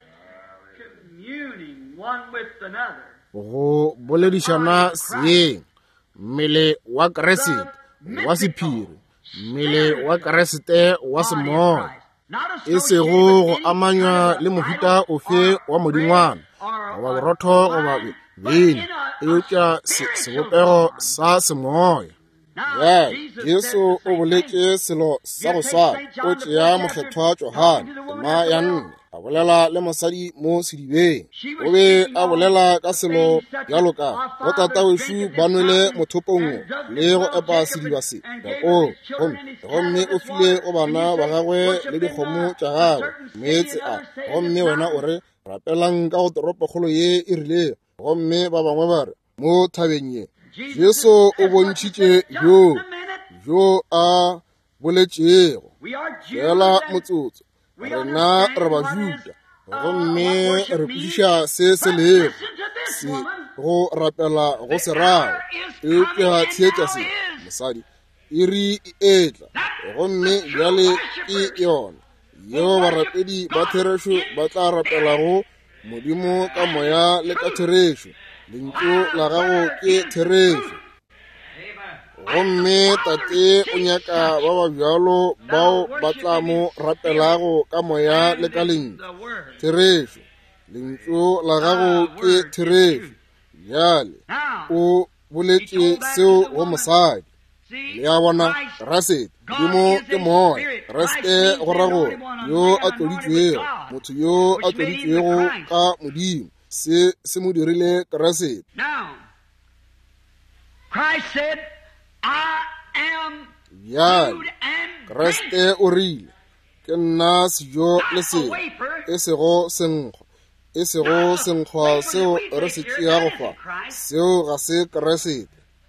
Go boledišana seeng, mmele wa Kriste wa sephiri, mmele wa Kriste wa semoya, e sego go amanywa le mohuta ofe wa modingwana goba borotho goba bene, e utša sebopego sa semoya. Jesu o boletše selo sa go swana, o tšea mokgethwa Johane tema ya 4, a bolela le mosadi mo sedibeng. O be a bolela ka selo bjalo ka go tata wešo ba nwele mothopong le go epa sediba se gomme o file go bana ba gagwe le dikgomo tša gagwe meetse a, gomme wena o re rapelang ka go toropokgolo ye e rile, gomme ba bangwe ba re mo thabeng ye. Jesu o bontšhitše yo a boletšego fela motsotso, rena re ba Juda, gomme re kwešiša se se lego se go rapela go se rago, eupša tsheetša se mosadi e re e etla, gomme bjale ke yona yeo barapedi ba therešo ba tla rapelago Modimo ka moya le ka therešo. Lentšu la gago ke therešo. Gomme tate o nyaka ba ba bjalo bao ba tla mo rapelago ka moya le ka lentšu. Therešo. Lentšu la gago ke therešo. Bjale o boletše seo go mosadi. Le a bona Kriste Modimo ke moya. Kriste go ra gore yo a tloditšwego, motho yo a tloditšwego ka Modimo, se mo dirile Kriste. Bjale Kriste o rile ke nna sejo le selo, e sego senkgwa seo re se tšeago fa, seo ga se Kriste.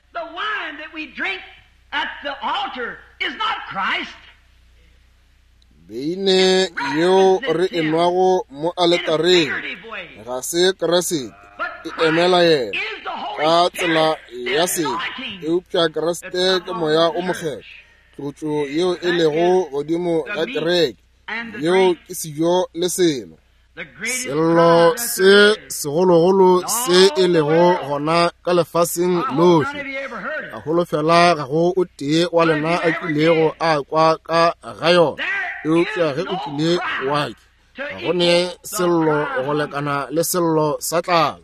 Beine yeo re enwago mo aletareng ga se Kriste, e emela yena ka tsela ya setšo. Eupša Kriste ke moya o mokgethwa, tlotšo yeo e lego godimo ga kereke, yeo ke sejo le selo. Sello se segologolo se e lego gona ka lefaseng lohle, a holofela ga go o tee wa lena a kilego a kwa ka ga yona. Eupša ge o kile wa ke, ga gone sello go lekana le sello sa tlala.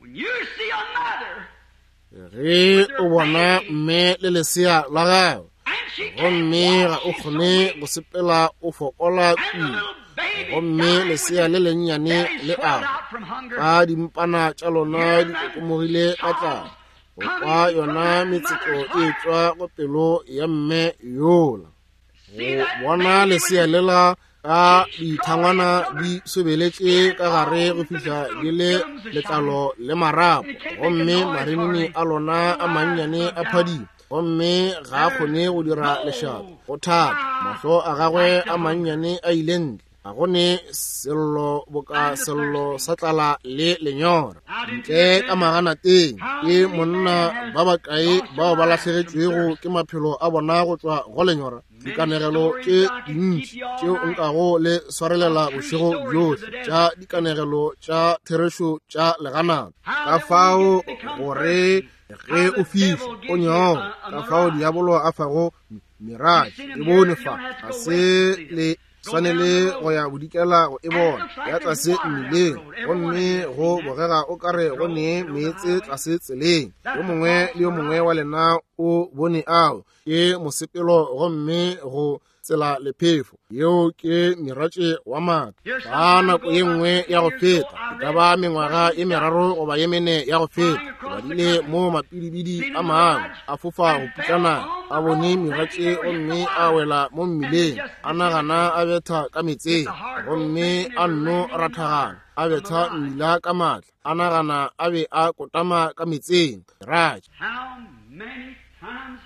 Ge o bona mme le lesea la gagwe, gomme ga o kgone go sepela o fokola kudu, gomme lesea le lennyane le a ka dimpana tša lona di kokomogile ka tlala, go kwa yona metseko e tšwa go pelo ya mme yola. Go bona lesea lela ka dithangwana di sobeletše ka gare go fihla di le letlalo le marapo, gomme marinini a lona a mannyane a phadima, gomme ga a kgone go dira lešapo go thata, mahlo a gagwe a mannyane a ile ntle, ga gone sello boka sello sa tlala le lenyora. Ntle ka magana teng ke monna ba bakae bao ba lahlegetšwego ke maphelo a bona go tšwa go lenyora. Dikanegelo tše dintši tšeo nkago le swarelela bošego bjohle tša dikanegelo tša therešo tša leganano, ka fao gore ge o fihla o nyago, ka fao diabolo a fago mirage e bone fa, ga se le swanele go ya bodikela go e bona ya tlase mmileng, gomme go bogega o kare go nee meetse tlase tseleng. Yo mongwe le yo mongwe wa lena o bone ao ke mosepelo, gomme go tsela lephefo yeo ke miratše wa mata. Ba nako ye nngwe ya go feta, e ka ba mengwaga ye meraro goba ye mene ya go feta, ke badile mo mapidibidi a maang a fofa go putlana, a bone miratše gomme a wela mo mmileng, a nagana a betha ka metseng, gomme a nno rathagana a betha mmila ka maatla, a nagana a be a kotama ka metseng. Mirage.
How many times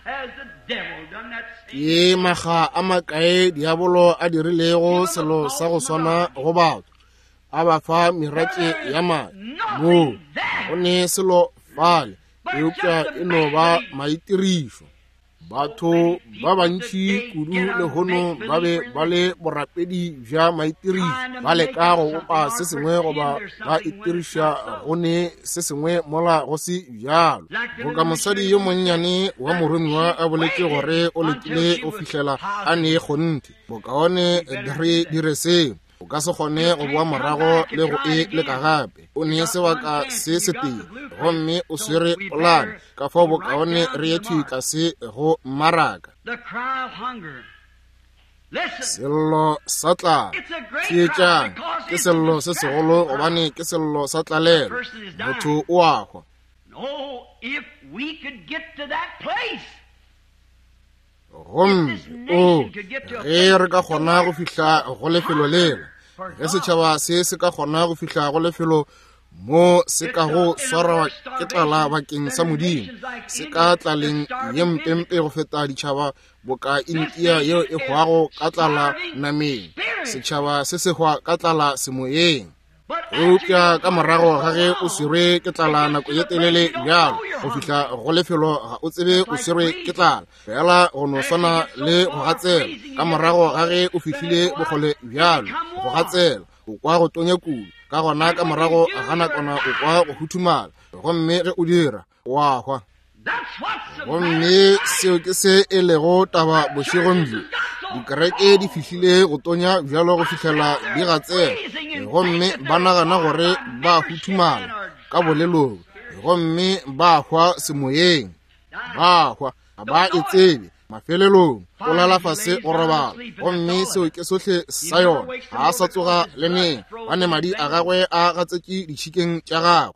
has the devil done that same?
ke maga a makae diabolo a dirilego selo sa go swana go batho a ba fa merate ya madi mo go ne selo fale eupša e no ba maitirišo batho ba bantši kudu lehono ba be ba le borapedi bja maitirišo ba leka go bopa se sengwe goba ba itiriša gone se sengwe mola go se bjalo go ka mosadi yo monnyane wa moromiwa a boletse gore o lekile o fihlela a ne kgonte bokaone dire seo o ka se kgone go boa morago le go e leka gape o ne sebaka se se teng gomme o swere polane ka fao bokaone re ye tlase go mmaraka sello sa tlala tsietšang ke sello se segolo gobane ke sello sa tlalelo motho o a hwa gomme ge re ka kgona go fihla go lefelo lelo ge setšhaba se ka kgona go fihla go lefelo mo se ka go swarwa ke tlala bakeng sa modimo se ka tlaleng ye mpempe go feta ditšhaba boka intia yeo e hwago ka tlala nameng setšhaba se se hwa ka tlala semoyeng eupša ka morago ga ge o swerwe ke tlala nako ye telele bjalo go fihla go lefelo ga o tsebe o swerwe ke tlala fela go no swana le go gatsela ka morago ga ge o fihlile bogole bjalo go gatsela o kwa go tonya kudu ka gona ka morago ga nakona o kwa go huthumala gomme ge o dira wa hwa gomme seo ke se e lego taba bošegong bjo dikereke di fihlile go tonya bjalo go fihlela di gatsela gomme ba nagana gore ba huthumala ka bolelong gomme ba hwa semoyeng ba hwa ga ba e tsebe mafelelong o lala fase o robala gomme seo ke sotlhe sa yona ga a sa tsoga le neng bane madi a gagwe a gatsetse ditšhikeng tša gagwe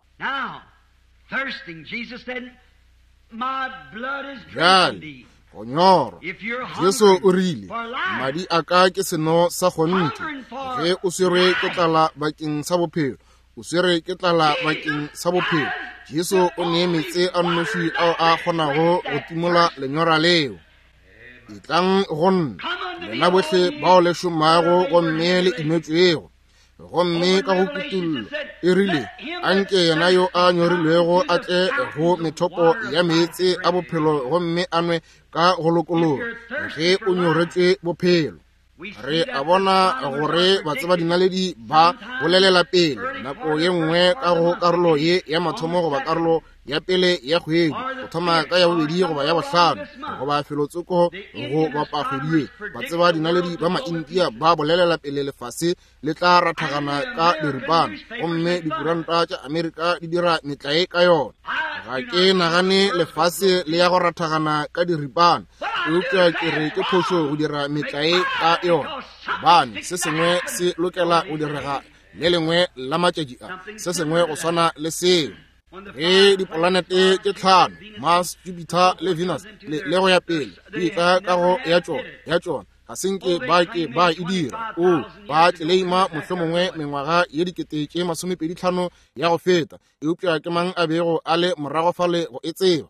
bjale go nyora jesu o rile madi a ka ke seno sa kgonte ge o swerwe ke tlala bakeng sa bophelo o swerwe ke tlala bakeng sa bophelo jesu o ne metse a nnoši ao a kgonago go timola lenyora leo itlang gonne lena bohle bao le šomago gomme le imetšwego gomme ka go kutullo e rile anke yena yo a nyorilwego a tle go methopo ya meetse a bophelo gomme a nwe ka go lokologa ge o nyoretswe bophelo re a bona gore batseba dinaledi ba bolelela pele nako ye nngwe ka go karolo ye ya mathomo goba karolo ya pele ya kgwedi go thoma ka ya bobedi goba ya bohlano goba felotsoko go bapa kgwedi batseba dinaledi ba maindia ba bolelela pele lefase le tla rathagana ka diripana gomme dikuranta tša amerika di dira metlae ka yona ga ke nagane lefase le ya go rathagana ka diripana eupša ke re ke phošo go dira metlae ka yona bane se sengwe se lokela go direga le lengwe la matšatši a se sengwe go swana le seo ge dipolanete tše tlhano mars jupiter le venus le go ya pele di ka go ya tšona ga senke ba e dira o ba tleima mohlomongwe mengwaga ye 2025 ya go feta eupša ke mang a bego a le morago fale go e tseba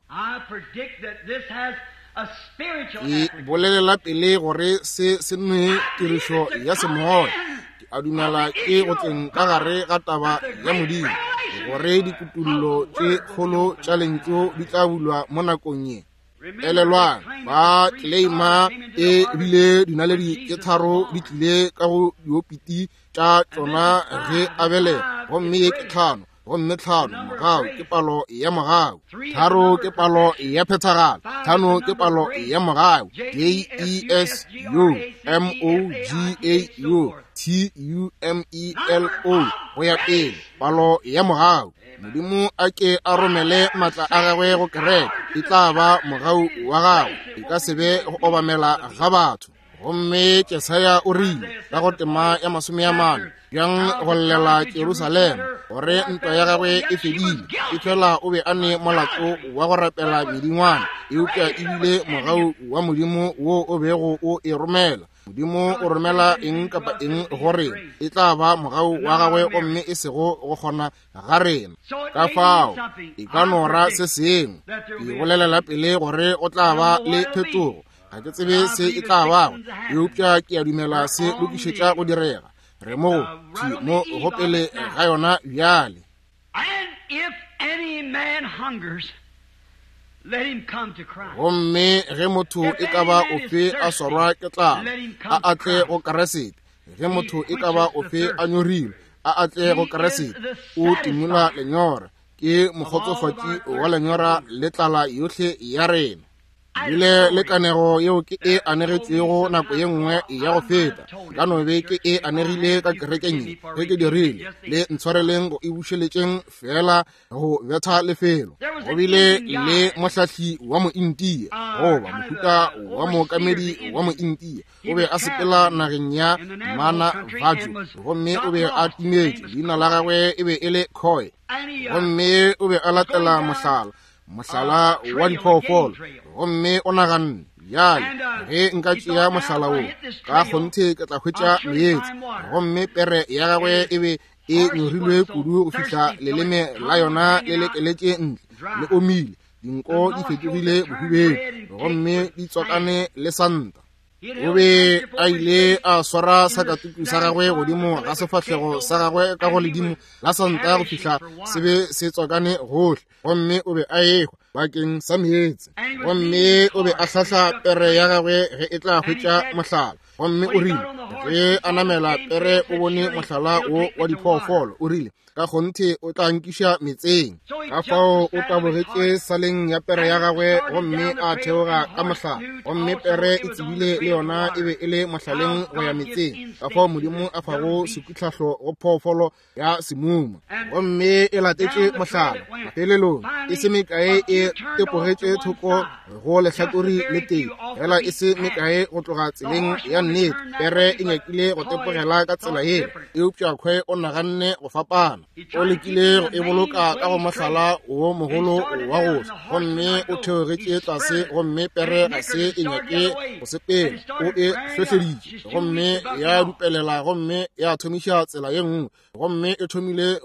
e bolelela pele gore se nne tirišo ya semoya a dumela ke go tleng ka gare ga taba ya modimo gore dikutullo tše kgolo tša lentšu di tla bulwa mo nakong ye elelwang ba tleima e bile dinaledi tše tharo di tlile ka go diopiti tša tšona ge a bele gomme ye ke tlhano gomme tlhano mogao ke palo ya mogao tharo ke palo ya phethagalo tlhano ke palo ya mogao JESUMOGAU go ya pele palo ya mogao modimo a ke a romele matla a gagwe go kereke e tla ba mogau wa gago e ka sebe go obamela ga batho gomme Jesaya o rile ka go tema ya 40 bjang go llela Jerusalema gore ntwa ya gagwe e fedile e fela o be a ne molato wa go rapela medingwana eupša ebile mogau wa modimo wo o bego o e romela modimo o romela eng kapa eng gore e tla ba mogau wa gagwe gomme e sego go kgona ga rena ka fao e ka nora se sengwe ke bolelela pele gore o tla ba le phetogo ga ke tsebe se e tla bago eupša ke a dumela se lokišetša go direga re mo go pele ga yona bjale.
And if any man hungers, let him come to Christ.
Gomme ge motho e ka ba ofe a swarwa ke tlala a atle go keresete, ge motho e ka ba ofe a nyorilwe a atle go keresete, o timola lenyora ke mokgotsofatši wa lenyora le tlala yohle ya rena. Bile le kanego yeo ke e anegetšego nako ye nngwe ya go feta ka nobe ke e anegile ka kerekeng ge ke dirile le ntshwareleng go e bušeletšeng fela go betha lefelo. Go bile le mohlahli wa mointia goba mohuta wa mookamedi wa mointia o be a sepela nageng ya Mana Vaju gomme o be a timetše leina la gagwe e be e le Khoi gomme o be a latela mohlala wa diphoofolo gomme o naganne bjale ge nka tšea mohlala wo ka kgonthe ke tla hwetša meetse gomme pere ya gagwe e be e nyorilwe kudu go fihla leleme la yona le lekeletše ntle le omile dinko di fetogile bohubedi gomme di tswakane le santa. O be a ile a swara sakatuku sa gagwe godimo ga sefahlego sa gagwe ka go ledimo la santa go fihla se be se tswakane gohle gomme o be a ekwa bakeng sa meetse gomme o be a hlahla pere ya gagwe ge e tla hwetša mohlala gomme o rile ge a namela pere o bone mohlala wo wa diphoofolo o rile ka kgonthe o tla nkiša metseng ka fao o tabogetše saleng ya pere ya gagwe gomme a theoga ka mohlala gomme pere e tsebile le yona e be e le mohlaleng go ya metseng ka fao modimo a fago sekwitlahlo go phoofolo ya semuma gomme e latetše mohlala mafelelong e se mekae e tepogetše thoko go lehlatori le teng fela e se mekae go tloga tseleng ya nnete pere e nyakile go tepogela ka tsela yela eupša kgwe o naganne go fapana o lekile go e boloka ka go mohlala wo mogolo wa go gomme o theogetše tlase gomme pere ga se e nyake go sepela o e hlwehleditše gomme ya dupelela gomme ya thomiša tsela ye nngwe gomme e thomile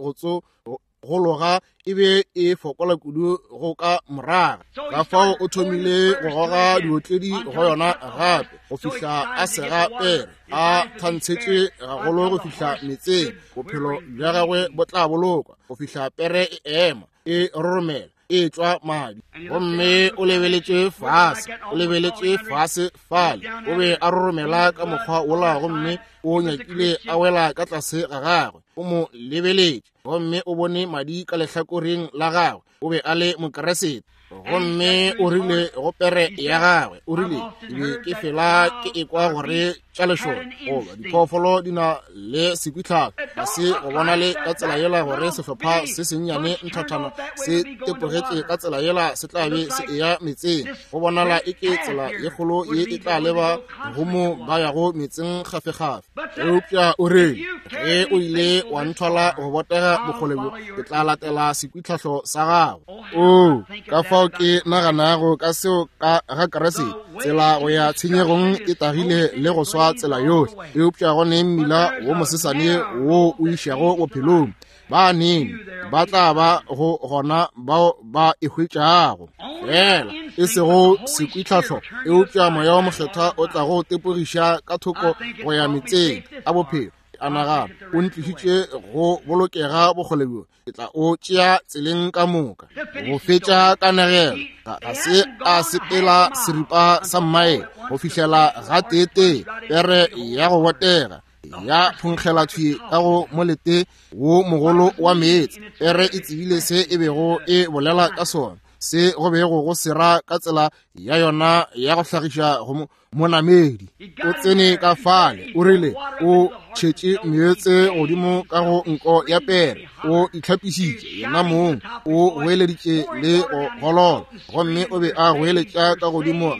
go loga e be e fokola kudu go ka moraga ka fao o thomile go goga diotledi go yona gape go fihla a sega pere a thantšhetše gagolo go fihla metseng bophelo bja gagwe bo tla bolokwa go fihla pere e ema e roromela e tšwa madi gomme o lebeletše fase fale o be a roromela ka mokgwa wola gomme o nyakile a wela ka tlase ga gagwe o mo lebeletše gomme o bone madi ka lehlakoreng la gagwe o be a le mokeresete gomme o rile go pere ya gagwe o rile ebe ke fela ke ekwa gore tša lešoro goba diphoofolo di na le sekwitlhaka ga se go bona le ka tsela yela gore sehlopha se sennyane nthathana se tepogetše ka tsela yela se tlabe se eya metseng go bonala e ke tsela ye kgolo ye e tla leba gomo ba yago metseng gafegafe eupša o rele ge o ile wa nthwala go botega bokgolebo ke tla latela sekwitlhahlo sa gago o ka fao ke naganago ka seo ka ga keresete tsela go ya tshenyegong e tagile le go swa tsela yohle eupša gone mmila wo mosesane wo o išago bophelong ba neng ba tla ba go gona bao ba e hwetšago fela e sego sekwitlhahlo eupša moya wa mokgetha o tla go tepogiša ka thoko go ya metseng a bophelo a nagana o ntlišitše go bolokega bokgolebo ke tla o tšea tseleng ka moka go fetša ka negelo ga se a sepela seripa sa mmaela go fihlela ga tete pere ya go botega ya phunkgela thwi ka go molete wo mogolo wa meetse pere e tsebile se e bego e bolela ka sona se go bego go sera ka tsela ya yona ya go hlagiša monamedi o tsene ka fale o rile o tšhetše meetse godimo ka go nko ya pere o itlhapišitše yena mong o goeleditše le go golola gomme o be a goeletša ka godimo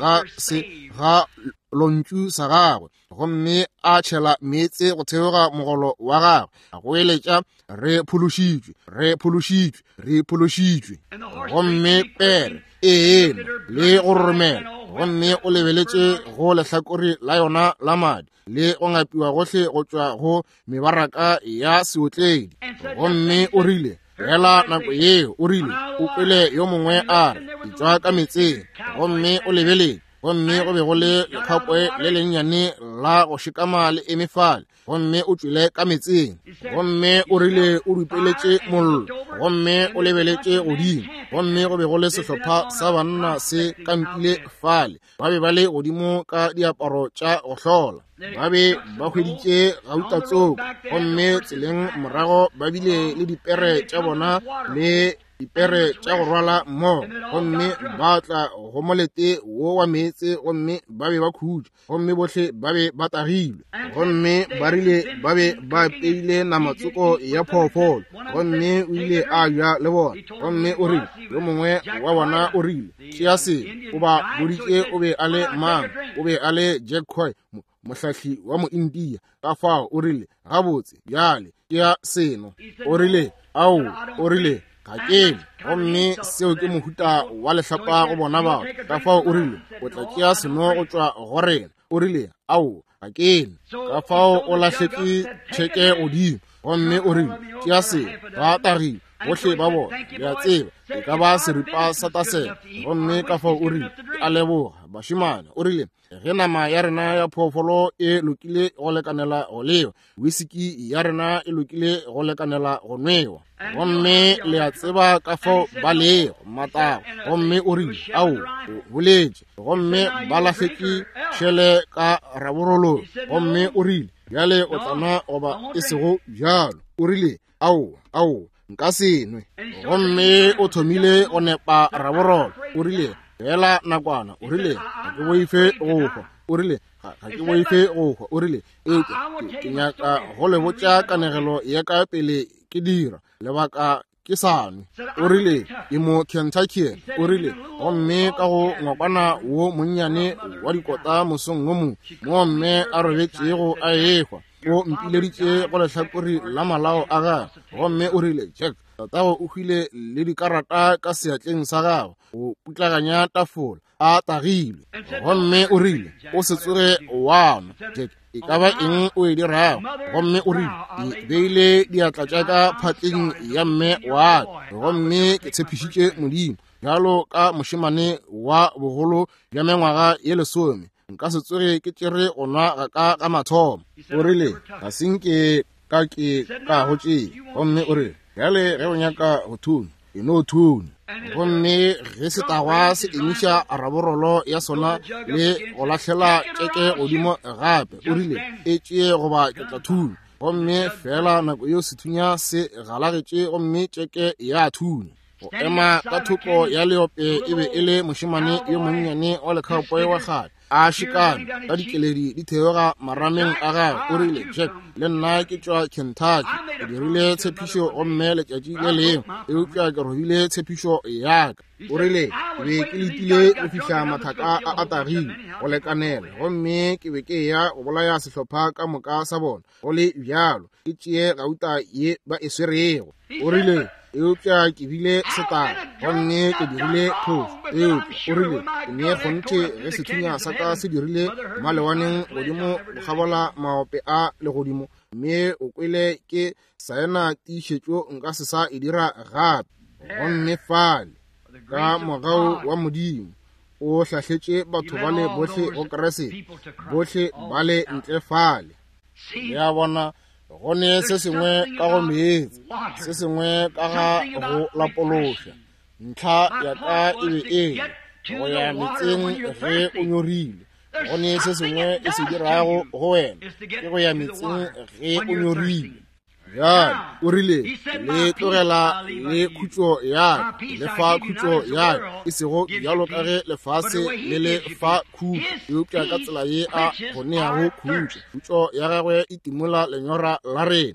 ga lontšu sa gagwe gomme a tšhela meetse go theoga mogolo wa gagwe a goeletša re phološitšwe gomme pere e eme le go roromela gomme o lebeletše go lehlakore la yona la madi le go ngapiwa gohle go tšwa go mebaraka ya seotledi. Gomme o rile fela nako yeo o rile o kwele yo mongwe a re ke tšwa ka metseng, gomme o lebeletse gomme go be go le lekgapwe le lennyane la go šikama le emefale, gomme o tswile ka metseng. Gomme o rile o dupeletše mollo, gomme o lebeletše godimo, gomme go be go le sehlopha sa banna se kampile fale, ba be ba le godimo ka diaparo tša go hlola, ba be ba hweditše gauta tsoko, gomme tseleng morago ba bile le dipere tša bona le dipere tša go rwala mmogo, gomme ba tla go molete wo wa meetse, gomme ba be ba khutša, gomme bohle ba be ba tagilwe. Gomme ba rile ba be ba peile namatsoko ya phoofolo, gomme o ile a ja le bona. Gomme o rile yo mongwe wa bona o rile tšea se o ba boditše, o be a le mang, o be a le Jack Coy, mohlahli wa mo India. Ka fao o rile gabotse bjale tšea seno, o rile ao, o rile ga kene, gomme seo ke mohuta wa lehlapa go bona bao. Ka fao o rile o tla tšea seno go tšwa go rena, o rile ao ga kene. Ka fao o lahletše tšheke godimo, gomme o rile tšea se ba tagile bohle ba bona ya tseba e ka ba seripa sa tasela. Gomme ka fao o rile a leboga bašimane, o rile ge nama ya rena ya phoofolo e lokile go lekanela go lewa, whisky ya rena e lokile go lekanela go nwewa, gomme le a tseba ka fao ba lego matago. Gomme o rile ao o boletše, gomme ba lahletše tšhele ka raborolo. Gomme o rile bjale o tlanwa goba e sego bjalo, o rile ao nka senwe. Gomme o thomile go nepa raborolo, o rile fela nakwana, o rile ga ke boife go hwa, o rile ga ke boife go hwa, o rile ke nyaka go le botša kanegelo ya ka pele ke dira lebaka ke sanwe. O rile ke mo Kentucky, o rile gomme ka go ngwakwana wo monnyane wa dikota mosong wo mongwe mo mme a robetšego a ekgwa o mpileditše go lehlakore la malao a gagwe. Gomme o rile Jack, tatago o hwile le dikarata ka seatleng sa gagwe go putlaganya tafola a tagilwe. Gomme o rile o se tsoge wa nwa Jack, e ka ba eng o e dirago? Gomme o rile ke beile diatla tša ka phatleng ya mme wa ka, gomme ke tshepišitše Modimo bjalo ka mošemane wa bogolo bja mengwaga ye 10, nka se tsoge ke tšere go nwa ka mathomo. O rile ga senke ka ke ka go tšee. Gomme o rile bjale ge o nyaka go thuna e no thuna. Gomme ge setagwa se emiša raborolo ya sona le go lahlela tšeke godimo gape, o rile e tšee goba ke tla thuna. Gomme fela nako yeo sethunya se galagetše, gomme tšeke ya thuna. Go ema ka thoko ya leope e be e le mošemane yo monnyane wa lekgapoe wa gale a šikana ka dikeledi di theoga marameng a gagwe. O rile Jack, le nna ke tšwa Kentucky, ke dirile tshepišo gomme letšatši le lengwe e upša ke robile tshepišo yaka. O rile ke be ke letile go fihla mathaka a tagile go lekanela, gomme ke be ke ya go bolaya sehlopha ka moka sa bona go le bjalo ke tšee gauta ye ba e swerego. O rile eupša ke bile setara, gomme ke dirile phofu eupša. O rile ke ne kgonthe ge sethunya sa ka se dirile malewaneng godimo go gabola maope a legodimo, mme o kwele ke saena tiišetšo nka se sa e dira gape. Gomme fale ka mogau wa Modimo o hlahletše batho ba le bohle go Keresete, bohle ba le ntle fale. Ya bona gone se sengwe ka go meetse, se sengwe ka ga go lapološa. Ntlha ya ka e be e go ya metseng ge o nyorile, gone se sengwe e se dirago go wena ke go ya metseng ge o nyorile. Bjale o rile le tlogela le khutšo ya le fa khutšo ya e sego bjalo ka ge lefase le le fa khutšo eupša ka tsela ye a go neago khutšo. Khutšo ya gagwe e timola lenyora la rena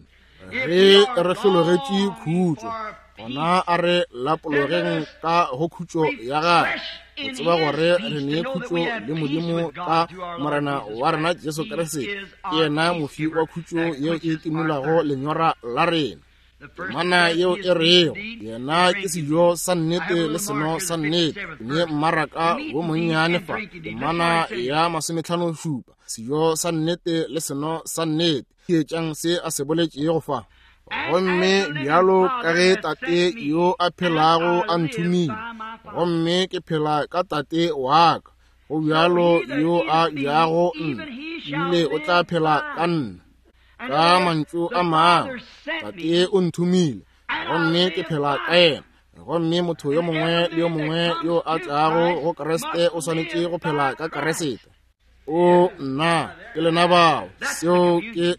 ge re hlologetše khutšo, gona a re lapologeng ka go khutšo ya gagwe, go tseba gore re ne khutšo le Modimo ka morena wa rena Jesu Kriste ke yena mofi wa khutšo yeo e timolago lenyora la rena. Mana yeo e reo yena ke sejo sa nnete le seno sa nnete ne mmaraka wo monnyane fa mana ya 57 sejo sa nnete le seno sa nnete ke tjang se a se boletšego fa gomme bjalo ka ge tate yo a phelago a nthumile gomme ke phela ka tate wa ka go bjalo yo a yago ile o tla phela ka nna ka mantšu a mang tate o nthumile gomme ke phela ka ena gomme motho yo mongwe le yo mongwe yo a tlago go Kriste o swanetše go phela ka Kriste o nna ke lena bao seo ke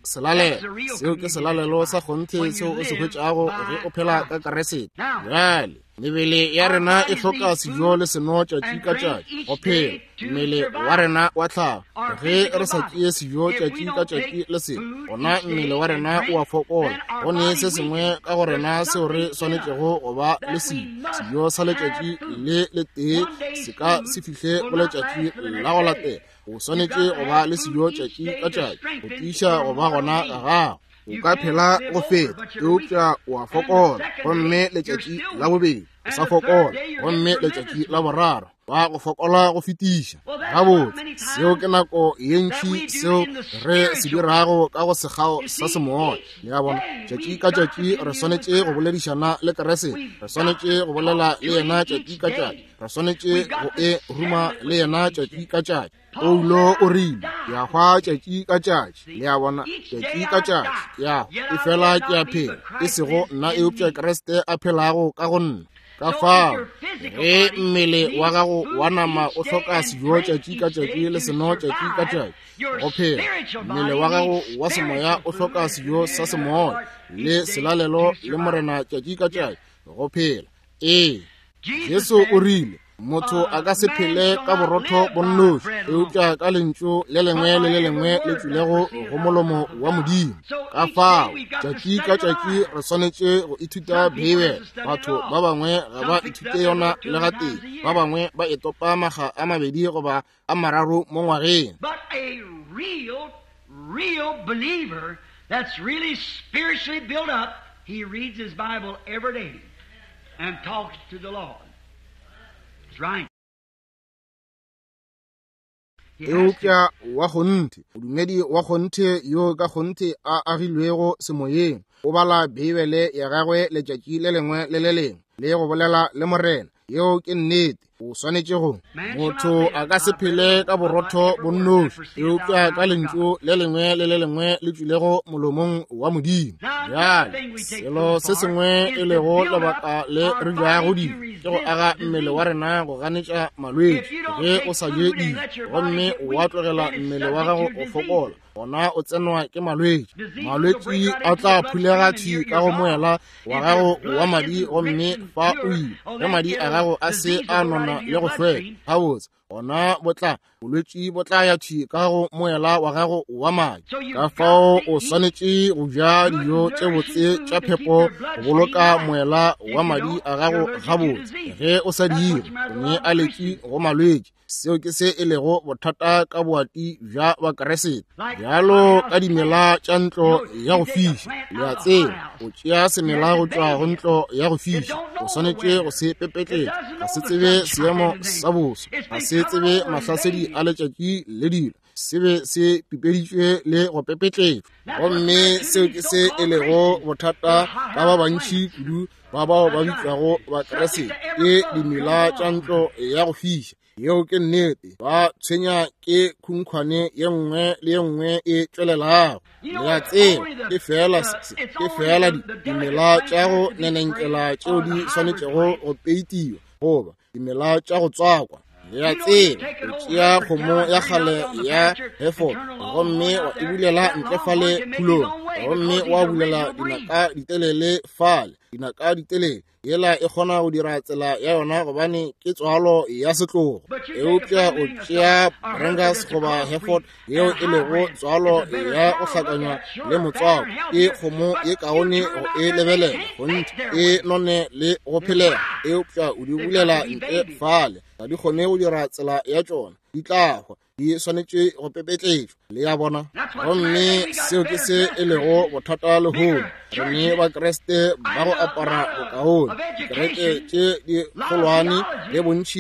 selalelo sa kgonthe seo o se hwetšago ge o phela ka Kriste bjale mebele ya rena e hloka sejo le seno tšatši ka tšatši go phela mmele wa rena wa tlhago ge re sa tšee sejo tšatši ka tšatši le seno gona mmele wa rena o a fokola gone se sengwe ka go rena seo re swanetšego go ba le sejo sa letšatši le tee se ka se fihle go letšatši la go latela o swanetše go ba le sejo tšatši ka tšatši go tiiša go ba gona ga gago o ka phela go feta eupša o a fokola gomme letšatši la bobedi o sa fokola gomme letšatši la boraro wa go fokola go fetiša gabotse seo ke nako ye ntši seo re se dirago ka go sekgao sa semoya le ya bona tšatši ka tšatši re swanetše go boledišana le Kriste re swanetše go bolela le yena tšatši ka tšatši re swanetše go e ruma le yena tšatši ka tšatši Paulo o rile ya hwa tšatši ka tšatši le ya bona tšatši ka tšatši ya e fela ke a phela e sego nna eupša Kriste a phelago ka go nna ka fao ge mmele wa gago wa nama o hloka sejo tšatši ka tšatši le seno tšatši ka tšatši go phela mmele wa gago wa semoya o hloka sejo sa semoya le selalelo le morena tšatši ka tšatši go phela Jesu o rile motho a ka se phele ka borotho bonnoši eupša ka lentšu le lengwe le le lengwe le tšwilego go molomo wa Modimo ka fao tšatši ka tšatši re swanetše go ithuta Bibele batho ba bangwe ga ba ithute yona le ga tee ba bangwe ba etopa maga a mabedi goba a mararo mo ngwageng
But a real believer that's really spiritually built up, he reads his Bible every day and talks to the Lord. Right.
eupša wa kgonthe modumedi wa kgonthe yo ka kgonthe a agilwego semoyeng o bala Bibele ya gagwe letšatši le lengwe le le lengwe le go bolela le morena yeo ke nnete o swanetše go motho a ka se phele ka borotho bonnoši eupša ka lentšu le lengwe le le lengwe le tšwilego molomong wa Modimo bjale selo se sengwe e lego lebaka le re jago dilo ke go aga mmele wa rena go ganetša malwetši ge o sa je dilo gomme o tlogela mmele wa gago o fokola gona o tsenwa ke malwetši a tla phulega thi ka go moela wa gago wa madi gomme fa o ile ge madi a gago a se a nona le go hlweka gabotse gona bolwetši bo tla ya thi ka go moela wa gago wa madi ka fao o swanetše go ja dijo tše botse tša phepo go boloka moela wa madi a gago gabotse ge o sa dire mme a letši go malwetši seo ke se e lego bothata ka boati bja ba Kriste bjalo ka dimela tša ntlo ya go fiša le a tseba o tšea semela go tšwa go ntlo ya go fiša o swanetše go se pepetletša ga se tsebe seemo sa boso ga se tsebe mahlasedi a letšatši le dilo se be se pipeditšwe le go pepetletšwa gomme seo ke se e lego bothata ka ba bantši kudu ba bao ba bitšwago ba Kriste ke dimela tša ntlo ya go fiša yeo ke nnete ba tshwenya ke khunkhwane ye nngwe le ye nngwe e tšwelelago le a tseba ke fela dimela tša go nenenkela tšeo di swanetšego go peitiwa goba dimela tša go tswakwa le a tseba o tšea kgomo ya kgale ya Hereford gomme wa e bulela ntlefale phulong gomme wa bulela dinaka ditelele fale dinaka ditelele yela e kgona go dira tsela ya yona gobane ke tswalo ya setlogo eupša o tšea Brangus goba Hereford yeo e lego tswalo ya go hlakanywa le motswako ke kgomo ye kaone go e lebelela gontši e none le go phelega eupša o di bulela ntle fale ga di kgone go dira tsela ya tšona di tlagwa di swanetše go pepetletšwa le ya bona gomme seo ke se e lego bothata le holo re ne bakreste ba go apara bokaone dikereke tše di kgolwane le bontši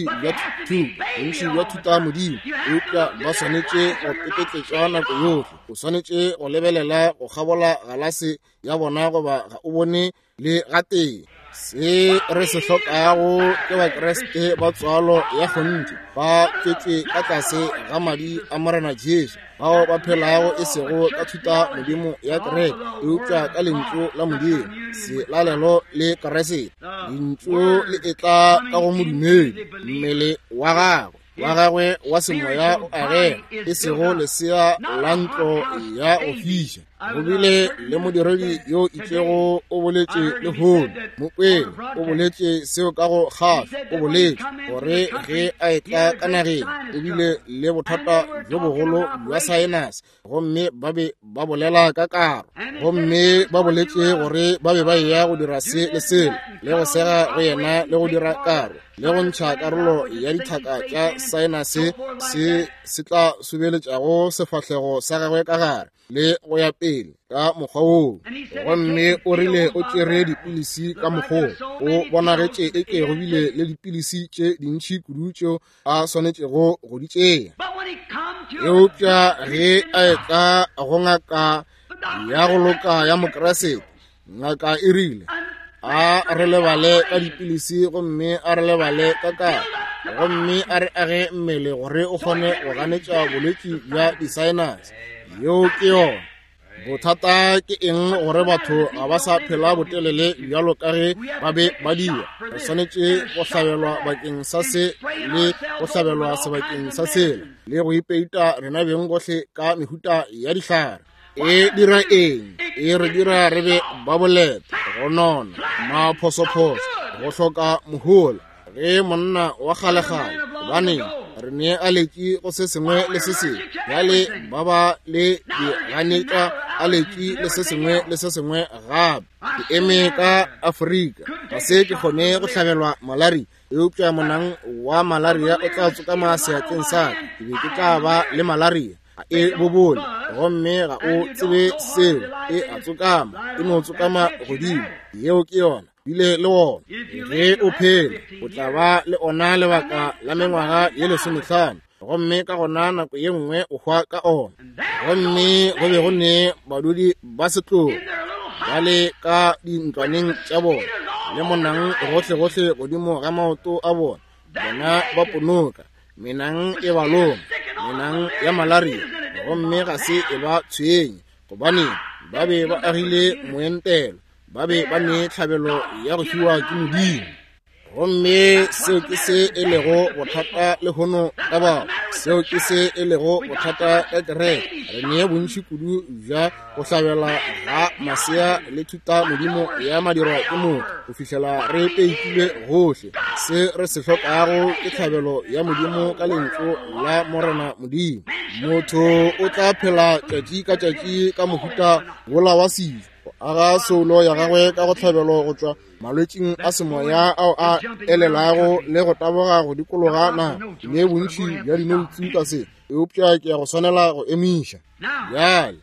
bja thuta modimo eupša ba swanetše go pepetletšwa nako yohle o swanetše go lebelela go kgabola galase ya bona goba ga o bone le gateng se re se hlokago ke bakreste ba tswalo ya gontši ba tšetše ka tlase ga madi a morena Jesu bao ba phelago e sego ka thuta modimo ya kereke eupša ka lentšu la modimo selalelo le keresete lentšu le etla ka go modumedi mmele wa gagwe wa semoya o agela e sego lesea la ntlo ya go fiša go bile le modiredi yo itšego o boletše le holo mopele o boletše seo ka go kgafa o boletše gore ge a etla ka nageng o bile le bothata jo bogolo jwa saenase gomme ba be ba bolela ka karo gomme ba boletše gore ba be ba ya go dira se le sele le go sega go yena le go dira karo le go ntšha karolo ya dithaka tša saenase se tla subeletšago sefahlego sa gagwe ka gare le go ya pele ka mokgwa woo gomme o rile o tšere dipilisi ka mokgwa o bonagetše e ke go bile le dipilisi tše dintšhi kudu tšeo a swanetšego go di tšea eupša ge a etla go ngaka ya go loka ya mokrasete ngaka e rile a re lebale ka dipilisi gomme a re lebale ka kare gomme a re age mmele gore o kgone go ganetša bolwetši bja disaenase yo ke yona bothata ke eng gore batho ga ba sa phela botelele bjalo ka ge ba be ba diwa re swanetše go hlabelwa bakeng sa se le go hlabelwa sebakeng sa sela le go ipeita rena beng gohle ka mehuta ya dihlare e dira eng e re dira re be ba boleta go nona maphosophoso go hloka mohola ge monna wa kgalegale baneng re ne a letši go se sengwe le se sengwe bjale ba ba le diganetša a letši le se sengwe gape ke eme ka Afrika ga se ke kgone go hlabelwa malaria eupša monang wa malaria o tla tsokama seatleng sa ke be ke tla ba le malaria e bobole gomme ga o tsebe seo e a tsokama e no tsokama godimo yeo ke yona bile le wona ge o phele o tla ba le ona lebaka la mengwaga ye 15 gomme ka gona nako ye nngwe o hwa ka ona gomme go be go ne badudi ba setlo ba le ka dintlwaneng tša bona le monang gohle godimo ga maoto a bona ba ponoka menang e baloma menang ya malaria gomme ga se e ba tshwenye gobane ba be ba agile moentelo ba be ba ne tlhabelo ya go fiwa ke modimo gomme seo ke se e lego bothata le hono ka ba seo ke se e lego bothata ka kereke re ne bontši kudu bja go hlabela ga masea le thuta modimo ya madirwa ke motho go fihlela re peikile gohle se re se hlokago ke tlhabelo ya modimo ka lentšu la morena modimo motho o tla phela tšatši ka tšatši ka mohuta wola wa sijo aga solo ya gagwe ka go tlhabelo go tšwa malwetšing a semoya ao a elelago le go taboga go dikologana le bontši bja dinoutsu ka se eupša ke ya go swanela go emiša bjale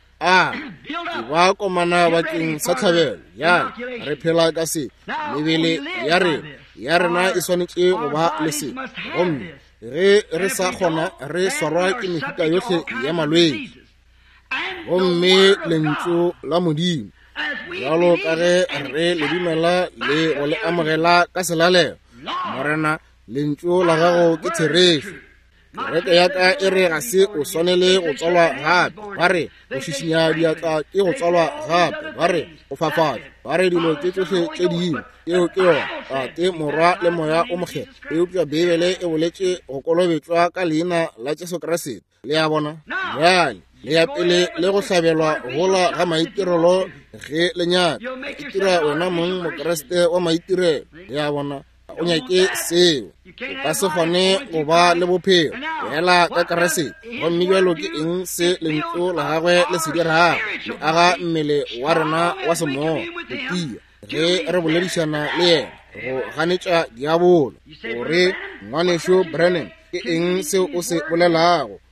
ke ba komana bakeng sa tlhabelo yale re phela ka se mebele ya rena e swanetše go ba le se gomme ge re sa kgona re swarwa ke mehuta yohle ya malwetši gomme lentšu la modimo jalo ka ge re le dumela le go le amogela ka selalelo morena lentšu la gago ke therešo kereke ya ka e re ga se o swanele go tswalwa gape ba re go šišinya diatla ke go tswalwa gape ba re go fafala ba re dilo tše tsohle tše dingwe eo ke yona tate morwa le moya o mokgetho eupša bebele e boletše go kolobetšwa ka leina la Jesu Kriste le ya bona bjale le ya pele le go hlabelwa gola ga maitirelo ge le nyaka itira wena mong mokreste wa maitirelo le ya bona o nyake seo o ka se kgone go ba le bophelo fela ka Kriste gomme bjalo ke eng se lentšu la gagwe le se dirago le aga mmele wa rena wa semoya go tia ge re boledišana le yena go ganetša diabolo gore ngwanešo Brennan ke eng seo o se bolelago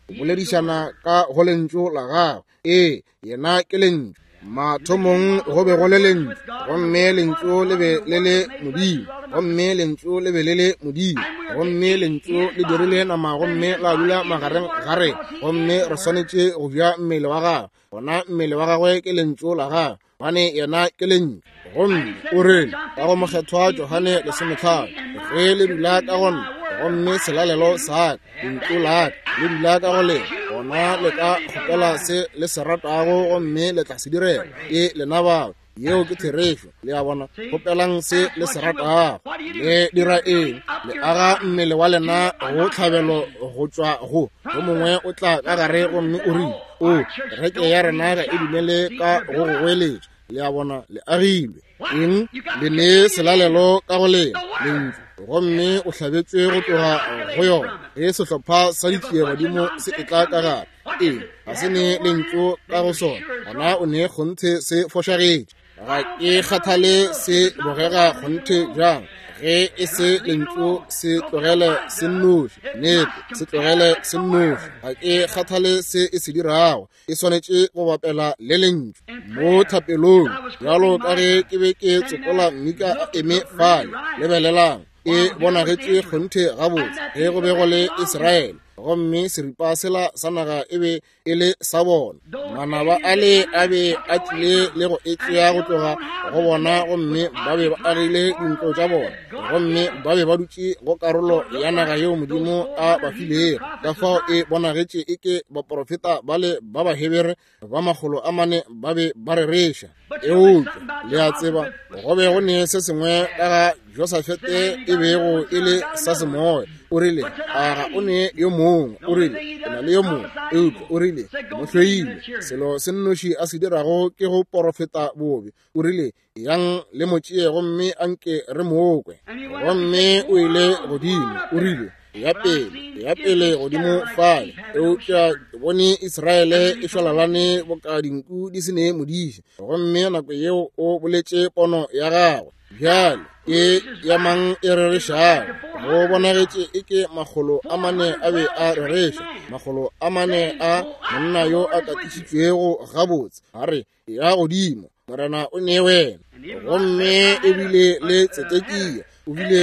boledišana ka go lentšu la gago yena ke lentšu mathomong go be go le lentšu gomme lentšu le be le le modimo gomme lentšu le be le le modimo gomme lentšu le dirile nama gomme la dula magareng gare gomme re swanetše go ja mmele wa gago gona mmele wa gagwe ke lentšu la gago bane yena ke lentšu gomme o rele ka go mokgethwa Johane 15 ge le dula ka gona gomme selalelo sa lentšu la le dula ka go le gona le ka kgopela se le se ratago gomme le tla se direla lena ba yeo ke theresho le a bona kgopelang se le se ratago le dira le aga mmele wa lena go tlhabelo go tswa go mongwe o tla ka gare gomme o ri reke ya rena ga e dumele ka go goeletša le a bona le agilwe le ne selalelo ka go le gomme o tlhabetswe go tloga go yona sehlopha sa ditšea badimo se e tla ka gare ga se ne lentšu ka go sona gona o ne kgonthe se fošagetše ga ke kgathale se bogega kgonthe jang ge e se lentšu se tlogele se nnoši se tlogele se nnoši ga ke kgathale se e se dirago e swanetše go bapela le lentšu mo thapelong bjalo ka ge ke be ke tsokola mmika a eme fale lebelelang e bonagetše kgonthe gabotse ge go be go le Israele gomme seripa sela sa naga e be e le sa bona manaba a be a tlile le go etšea go tloga go bona gomme ba be ba agile dintlo tša bona gomme ba be ba dutše go karolo ya naga yeo modimo a ba filego ka fao e bonagetše e ke baprofeta ba le ba bahebere ba 400 ba be ba rereša le a tseba go be go ne se sengwe ka ga Josafete e bego e le sa semoya o rile aga o ne yo mongwe o rile na le yo mongwe o rile mohlweile selo se nnoši a se dirago ke go profeta bobe o rile yang le motšee gomme anke re mookwe gomme o ile godimo o rile ya pele godimo fale eupša bone Israele e šwalalane boka dinku di sene modiši gomme nako yeo o boletše pono ya gagwe bjale ya mang e rerešago go bonagetše e ke 400 a be a rereša 400 a monna yo a katišitšwego gabotse gare ya godimo morena o ne wena gomme e bile le tsetekia o bile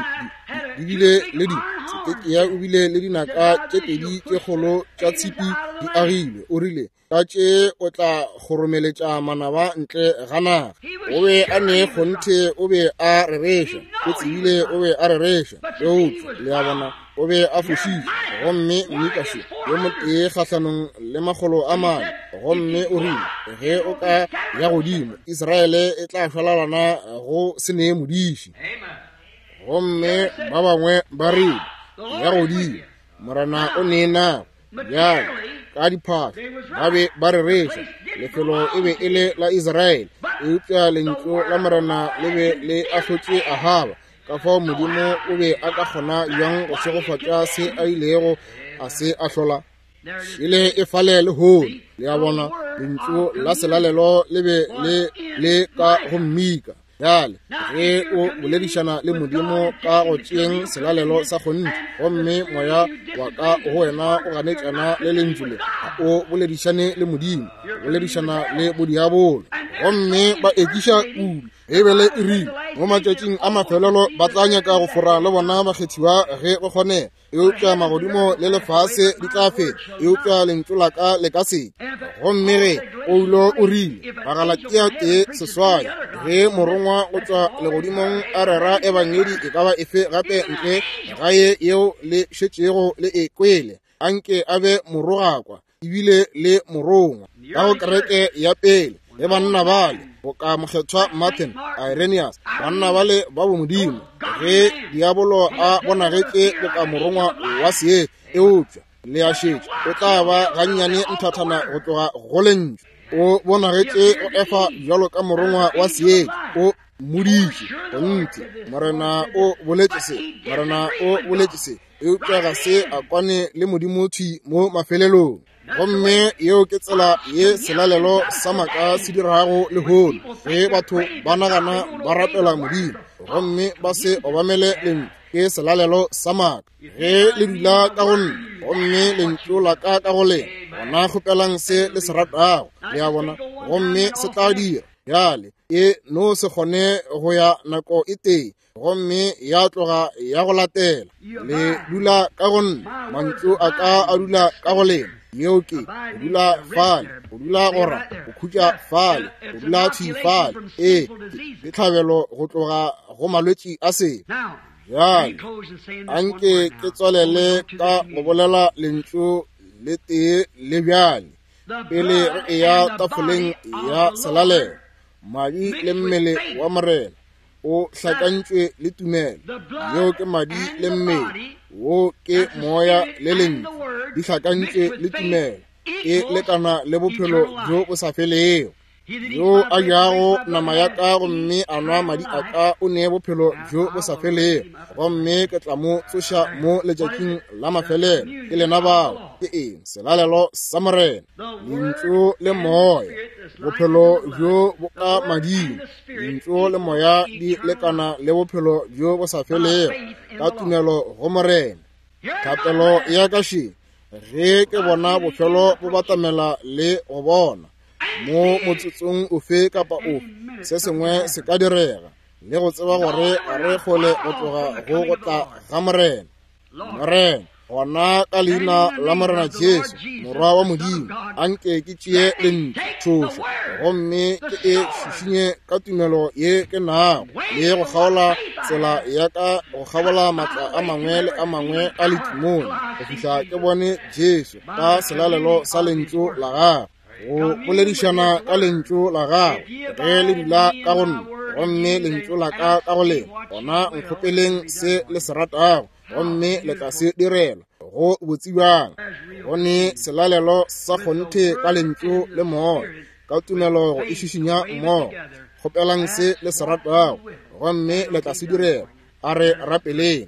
le tsetekia o bile le dinaka tše pedi tše kgolo tša tshipi di agilwe o rile ka tše o tla goromeletša manaba ntle ga naga o be a ne kgonthe o be a rereša o tsebile o be a rereša eupša le a bona o be a fošiša gomme mmikase yo motee kgahlanong le 400 gomme o rile ge o ka ya godimo Israele e tla šwalalana go sene modiši gomme ba bangwe ba rile ya godimo morena o nena bjale ka diphahlo ba be ba rereša lefelo e be e le la Israele eupša lentšu la morena le be le ahlotše Ahaba ka fao modimo o be a ka kgona bjang go segofatša se a ilego a se ahlola ile e fale le hole le a bona lentšu la selalelo le be le ka go mmika bjale ge o boledišana le modimo ka go tšeeng selalelo sa kgonthe gomme moya wa ka go wena o ganetšana le lentšu le o boledišane le modimo boledišana le bodiabolo gomme ba ekiša ulu e bele e rile mo matšatšing a mafelelo ba tla nyaka go fora le bona bakgethiwa ge go kgonega eupša magodimo le lefase di tla feta eupša lentšu la ka le ka sete gomme ge o ulo o rile bagalatia tee seswai ge morongwa go tswa legodimong a rera ebangedi e ka ba efe gape ntle gae yeo le šetšego le e kwele anke a be morogakwa ebile le morongwa ka go kereke ya pele le banna bale go ka mokgethwa Martin Irenaeus banna bale ba bomodimo ge diabolo a bonagetše go ka morongwa wa see eupša le a šetše o tla ba gannyane nthathana go tloga go lentšu o bonagetše o efa bjalo ka morongwa wa see o modiši gontši morena o boletše se eupša ga se a kwane le modimo thwi mo mafelelong gomme yeo ke tsela ye selalelo sa maka se dirago le hole ge batho ba nagana ba rapela modimo gomme ba se obamele lentšu ke selalelo sa maka ge le dula ka gonne gomme lentšu la ka go lena gona kgopelang se le se ratago le ya bona gomme se tla dira bjale e no se kgone go ya nako e teng gomme ya tloga ya go latela le dula ka go nna mantšu a ka a dula ka go lena yeo ke o dula fale o dula gora o khutša fale o dula tšhifale ke tlhabelo go tloga go malwetši a se bjale anke ke tswalele ka go bolela lentšu le tee le bjale pele e ya tafoleng ya selalelo madi le mmele wa morena o hlakantšwe le tumelo yeo ke madi le mmele wo ke moya le lentšu di hlakantšwe le tumelo e lekana le bophelo jo bo sa felego yo a jago nama ya ka gomme a nwa madi a ka o ne bophelo jo bo sa felego gomme ke tla mo tsoša mo letšatšing la mafelelo ke lena bao ke eng selalelo sa morena lentšu le moya bophelo jo bo ka mading lentšu le moya di lekana le bophelo jo bo sa felego ka tumelo go morena thapelo ya kaše ge ke bona bophelo bo batamela le go bona mo motsotsong ofe kapa ofe se sengwe se ka direga le go tseba gore a re kgole go tloga go tla ga morena gona ka leina la morena Jesu morwa wa modimo anke ke tšee lentšhoša gomme ke e šišinye ka tumelo ye ke nago le go kgaola tsela ya ka go kgabola maatla a mangwe le a mangwe a letimong go fihla ke bone Jesu ka selalelo sa lentšu la gago go boledišana ka lentšu la gago ge le dula ka go nna gomme lentšu la ka go lena gona nkgopeleng se le se ratago gomme le tla se direla go botsibang gone selalelo sa kgonthe ka lentšu le moya ka tumelo go e šišinya mmogo kgopelang se le se ratago gomme le tla se direla a re rapeleng.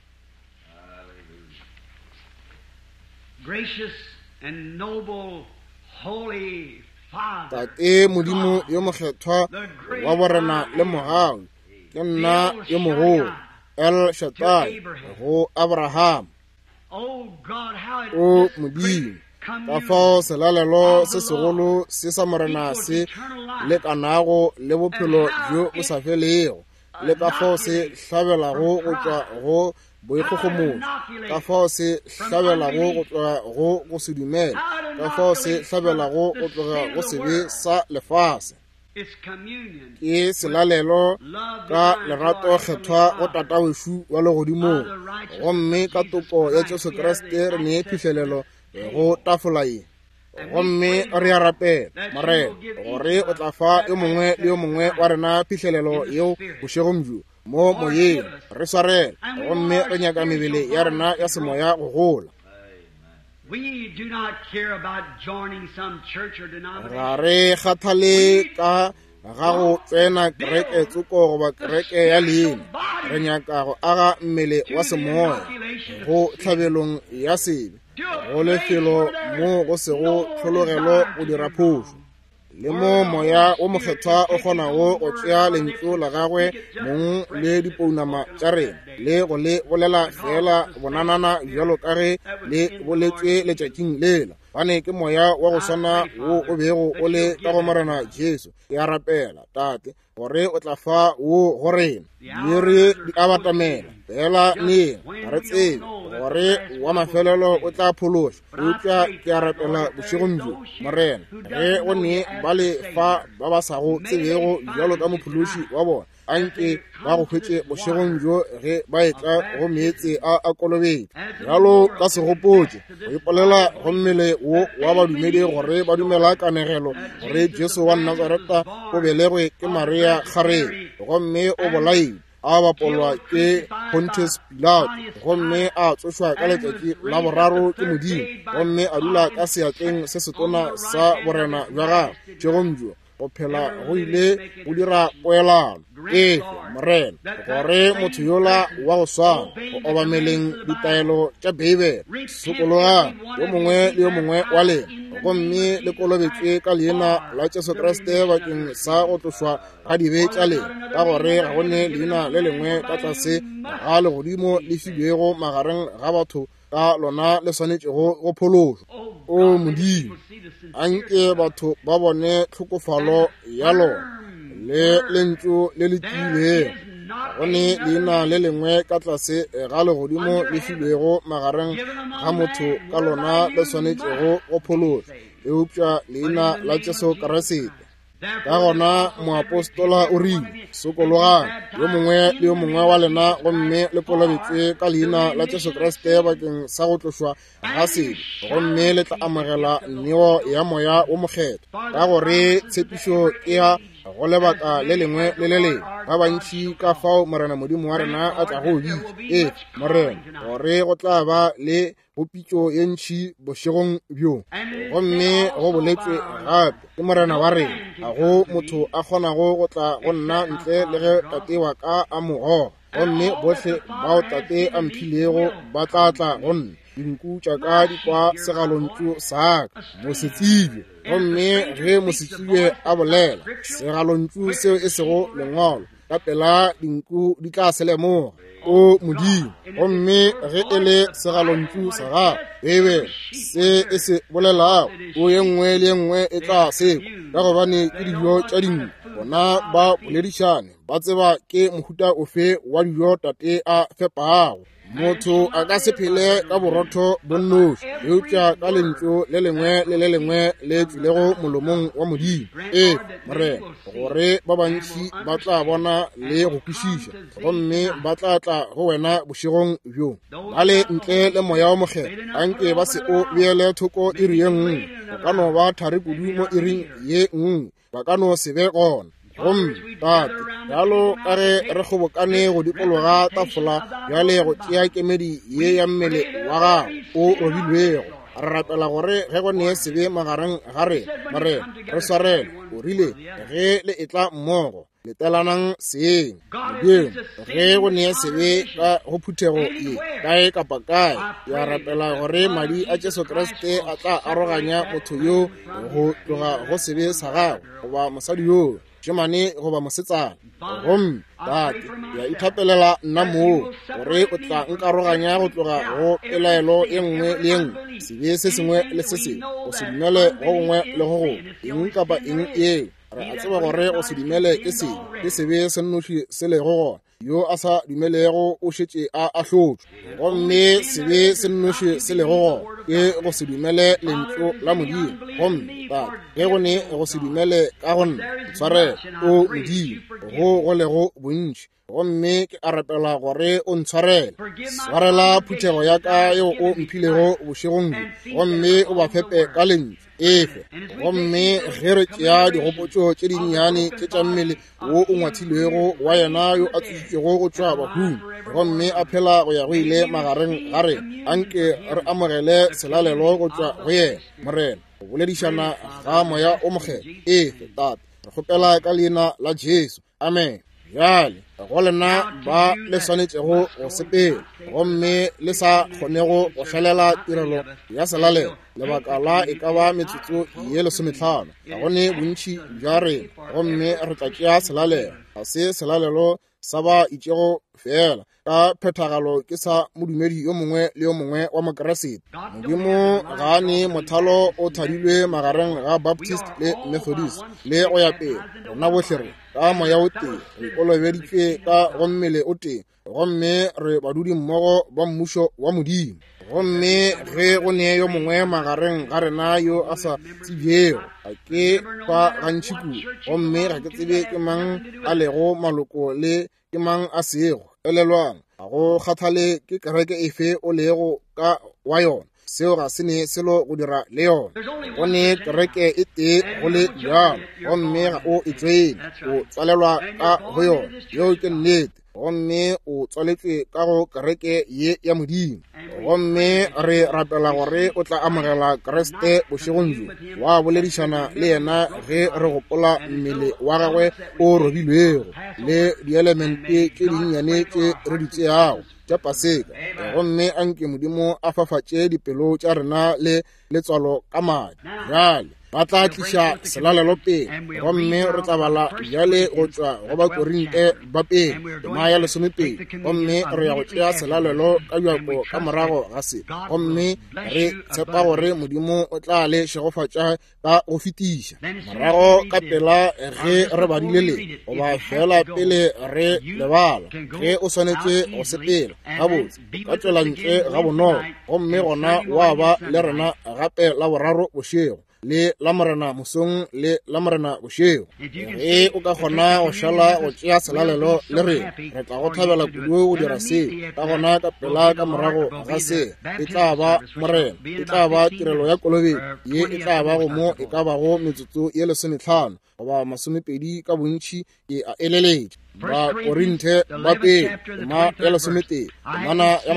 Gracious and noble Holy Father,
tate modimo yo mokgethwa wa borena le mogau ke nna yo mogolo El Shaddai go Abraham o modimo ka fao selalelo se segolo se sa morena se le kanago le bophelo jo bo sa felego le ka fao se hlabelago go tšwa go boikgokgomotso ka fao se hlabelago go tloga go se dumela ka fao se hlabelago go tloga go sebe sa lefase ke selalelo ka lerato kgethwa go tata wešo wa legodimong gomme ka topo ya Jesu Kriste re nee phihlelelo go tafola ye gomme re ya rapela morena gore o tla fa yo mongwe le yo mongwe wa rena phihlelelo yeo bošegong bjo mo moyeng re swarela gomme re nyaka mebele ya rena ya semoya go gola.
We do not care about joining some church or denomination.
Ga re kgathale ka ga go tsena kereke tsoko goba kereke ya leina re nyaka go aga mmele wa semoya go tlhabelong ya sebe go lefelo mo go sego tlhologelo go dira phošo le mo moya o mokgethwa o kgonago go tšea lentšu la gagwe mong le dipounama tša rena le go le bolela fela bonanana bjalo ka ge le boletswe letšatšing lela bane ke moya wa go swana wo o bego o le ka go morena Jesu ke a rapela tate gore o tla fa wo go rena le re di a batamela fela neng ga re tsebe gore wa mafelelo o tla phološa eupša ke a rapela bošegong bjo morena ge o ne ba le fa ba ba sa go tsebego bjalo ka mophološi wa bona anke ba go hwetše bošegong bjo ge ba etla go meetse a kolobedi bjalo ka segopotše go ipolela go mmele wo wa badumedi gore ba dumela kanegelo gore Jesu wa Nazareta o belegwe ke Maria kgareng gomme o bolailwe a bapolwa ke Pontius Pilate gomme a tsošwa ka letšatši la boraro ke modimo gomme a dula ka seatleng se setona sa borena bja gagwe tšegong bjo go phela go ile go dira poelano efe morena gore motho yola wa go swana go obameleng ditaelo tša Bibele sekologang yo mongwe le yo mongwe wa lena gomme le kolobetswe ka leina la Jesu Kriste bakeng sa go tlošwa ga dibe tša lena ka gore ga gone leina le lengwe ka tlase ga legodimo le filwego magareng ga batho ka lona le swanetše go phološwa. O Modimo, anke batho ba bone tlhokofalo ya lona le lentšu le le tiilego, gone leina le lengwe ka tlase ga legodimo le filwego magareng ga motho ka lona le swanetšego go phološwa, eupša leina la Jesu Kriste. Ka gona moapostola o rile, sokologang yo mongwe le yo mongwe wa lena gomme le polabetswe ka leina la Jesu Kriste bakeng sa go tlošwa ga sebe, gomme le tla amogela neo ya moya o mokgetho, ka gore tshepišo ke ya go lebaka le lengwe le le lengwe. Ba bantši ka fao Morena Modimo wa rena a tla go bitša, Morena, gore go tla ba le bopitšo ye ntšhi bošegong bjo, gomme go boletswe gape ke Morena wa rena, ga go motho a kgonago go tla go nna ntle le ge tate wa ka a mogoga, gomme bohle bao tate a mphilego ba tla tla go nna. Dinku tša ka di kwa segalontšu sa ka mosetsibe, gomme ge mosetsibe a bolela segalontšu seo e sego lengwalo, ka pela dinku di tla se lemoga. O Modimo, gomme ge e le segalontšu sa gago, ebe se e se bolelago o ye nngwe le ye nngwe e tla sekwa, ka gobane ke dijo tša dinku. Bona ba boledišane ba tseba ke mohuta ofe wa dijo tate a fepago. Motho a ka se phele ka borotho bonnoši, eupša ka lentšu le lengwe le le lengwe le tšwilego molomong wa Modimo. Morena, gore ba bantši ba tla bona le go kwešiša, gomme ba tla tla go wena bošegong bjo, ba le ntle le moya o mokgetho, anke ba se o beele thoko iri ye nngwe, go ka no ba thari kudu mo iring ye nngwe, ba ka no se be gona. Gomme tate, bjalo ka ge re kgobokane go dikologa tafola bjale go tšea kemedi ye ya mmele wa gago o robilwego, re rapela gore ge go nee sebe magareng ga rena, Morena, re swarele, o rile ge le etla mmogo letelanang seeng. Modimo, ge go nee sebe ka go phuthego ye kae kapa kae, ya rapela gore madi a Jesu Kriste a tla aroganya motho yo go tloga go sebe sa gago goba mosadi yoo jemane goba mosetsana. Gomme tate, ya ithapelela nna moo gore o tla nkaroganya go tloga go pelaelo e nngwe le ye nngwe, sebe se sengwe le se sengwe, go se dumele go gongwe le go gongwe, eng kapa eng eo. Re a tseba gore go se dumele ke sebe se nnoši se lego gona, yo a sa dumelego o šetše a hlotšwe, gomme sebe se nnoši se lego gona ke go se dumele lentšu la Modimo. Gomme tate, ge go ne go se dumele ka gonna ntshwarela o Modimo go lego bontši, gomme ke a rapela gore o ntshwarele, swarela phuthego ya ka yo o mphilego bošegong bjo, gomme o ba fepe ka lentšu efe. Gomme ge re tšea dikgopotšo tše dinnyane tše tša mmele wo o ngwathilwego wa yena yo a tsošitšego go tšwa bahung, gomme a phela go ya go ile magareng ga rena, anke re amogele selalelo go tšwa go yena. Morena, go boledišana ga moya o mokgetho tate, re kgopela ka leina la Jesu, amen. Bjale go lena ba le swanetšego go sepela, gomme le sa kgonego go šalela tirelo ya selalelo, lebaka la e ka ba metsotso ye 15, ga gone bontši bja rena, gomme re tla tšea selalelo, ga se selalelo sa ba itšego fela, ka phethagalo ke sa modumedi yo mongwe le yo mongwe wa mokeresete. Modimo ga ne mothalo o thadilwe magareng ga Baptist le Methodist le go ya pele, rona bohle re ka moya o tee, re kolobeditšwe ka go mmele o tee, gomme re badudi mmogo ba mmušo wa Modimo. Gomme ge go ne yo mongwe magareng ga rena yo a sa tsebjego, ga ke kwa gantši kudu, gomme ga ke tsebe ke mang a lego maloko le ke mang a seego elelwang, ga go kgathale ke kereke efe o lego ka wa yona, seo ga se ne selo go dira le yona. Go ne kereke e tee go le bjalo, gomme ga o e tswele, o tswalelwa ka go yona, yo ke nnete, gomme o tswaletšwe ka go kereke ye ya Modimo. Gomme re rapela gore o tla amogela Kriste bošegong bjo, wa boledišana le yena ge re gopola mmele wa gagwe o robilwego le dielemente tše dinnyane tše re di tšeago tša Paseka, gomme anke Modimo a fafatše dipelo tša rena le letswalo ka madi. Bjale ba tla tlisha selalelo pele gomme re tla bala bjale go tswa go Bakorinte ba pele Maya 12 gomme re ya go tšea selalelo ka bjako ka morago ga se gomme re tshepa gore Modimo o tla le šegofatša ka go fetiša morago ka pela ge re badile le goba fela pele re lebala ge o swanetše go sepela gabotse ka tswela ntle ga bonolo gomme gona wa ba le rena gape la boraro bošego le la morena mosong le la morena bošego ge o ka kgona go šala go tšea selalelo le re tla go thabela kudu go dira se ka gona ka pela ka morago ga se e tla ba morena e tla ba tirelo ya kolobedi ye e tla ba go mo e ka bago metsotso ye 15 goba 20 ka bontši ke a eleletše Bakorinte ba pele ma ya 11 mana ya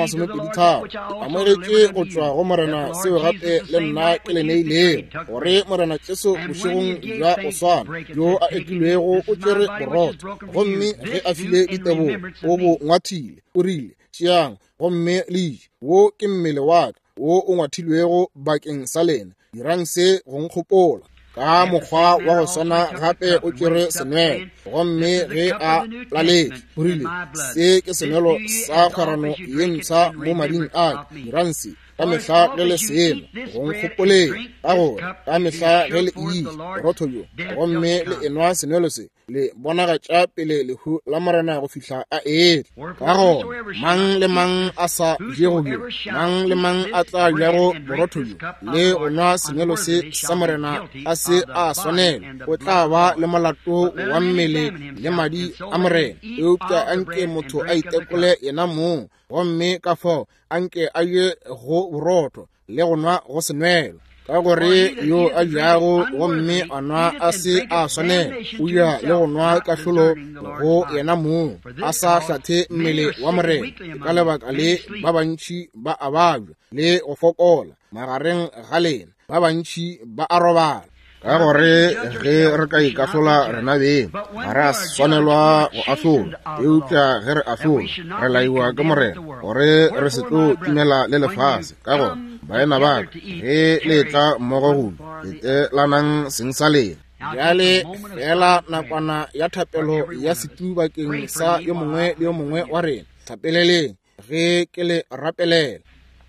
23 amogetše go tšwa go morena seo gape le nna ke le neilego gore morena Jesu bošegong bja go swana yo a ekilwego o tšere boroto gomme ge a file ditebo o bo ngwathile o rile tšeang gomme le wo ke mmele wa ka wo o ngwathilwego bakeng sa lena dirang se go nkgopola ka mokgwa wa go swana gape o tšere senwelo gomme ge a laletše o rile se ke senwelo sa kgwarano ye ntsha mo mading a dirang se ka mehla ge le seema go nkgopoleng ka gore ka mehla ge le iša borotho jo gomme le enwa senwelo se le bonagatša pele lehu la morena go fihla a etle ka gore mang le mang a sa jego bjo mang le mang a tla jago borotho jo le go nwa senwelo se sa morena a se a swanela o tla ba le molato wa mmele le madi a morena eupša anke motho a itekole yena mong gomme ka fao anke a ye go borotho le go nwa go senwelo ka gore yo a jago gomme a nwa a se a swanela o ya le go nwa kahlolo go yena mong a sa hlathe mmele wa morena ka lebaka le ba bantši ba a babja le go fokola magareng ga lena ba bantši ba a robala ka gore ge re ka ikahlola rena beng ga re a swanelwa go ahlola eupša ge re ahlola re laiwa ke morena gore re se tlo timela le lefase ka gore baena ba ka ge le tla mmogo golo letelanang seng sa lena bjale fela nakwana ya thapelo ya setu bakeng sa yo mongwe le yo mongwe wa rena thapeleleng ge ke le rapelela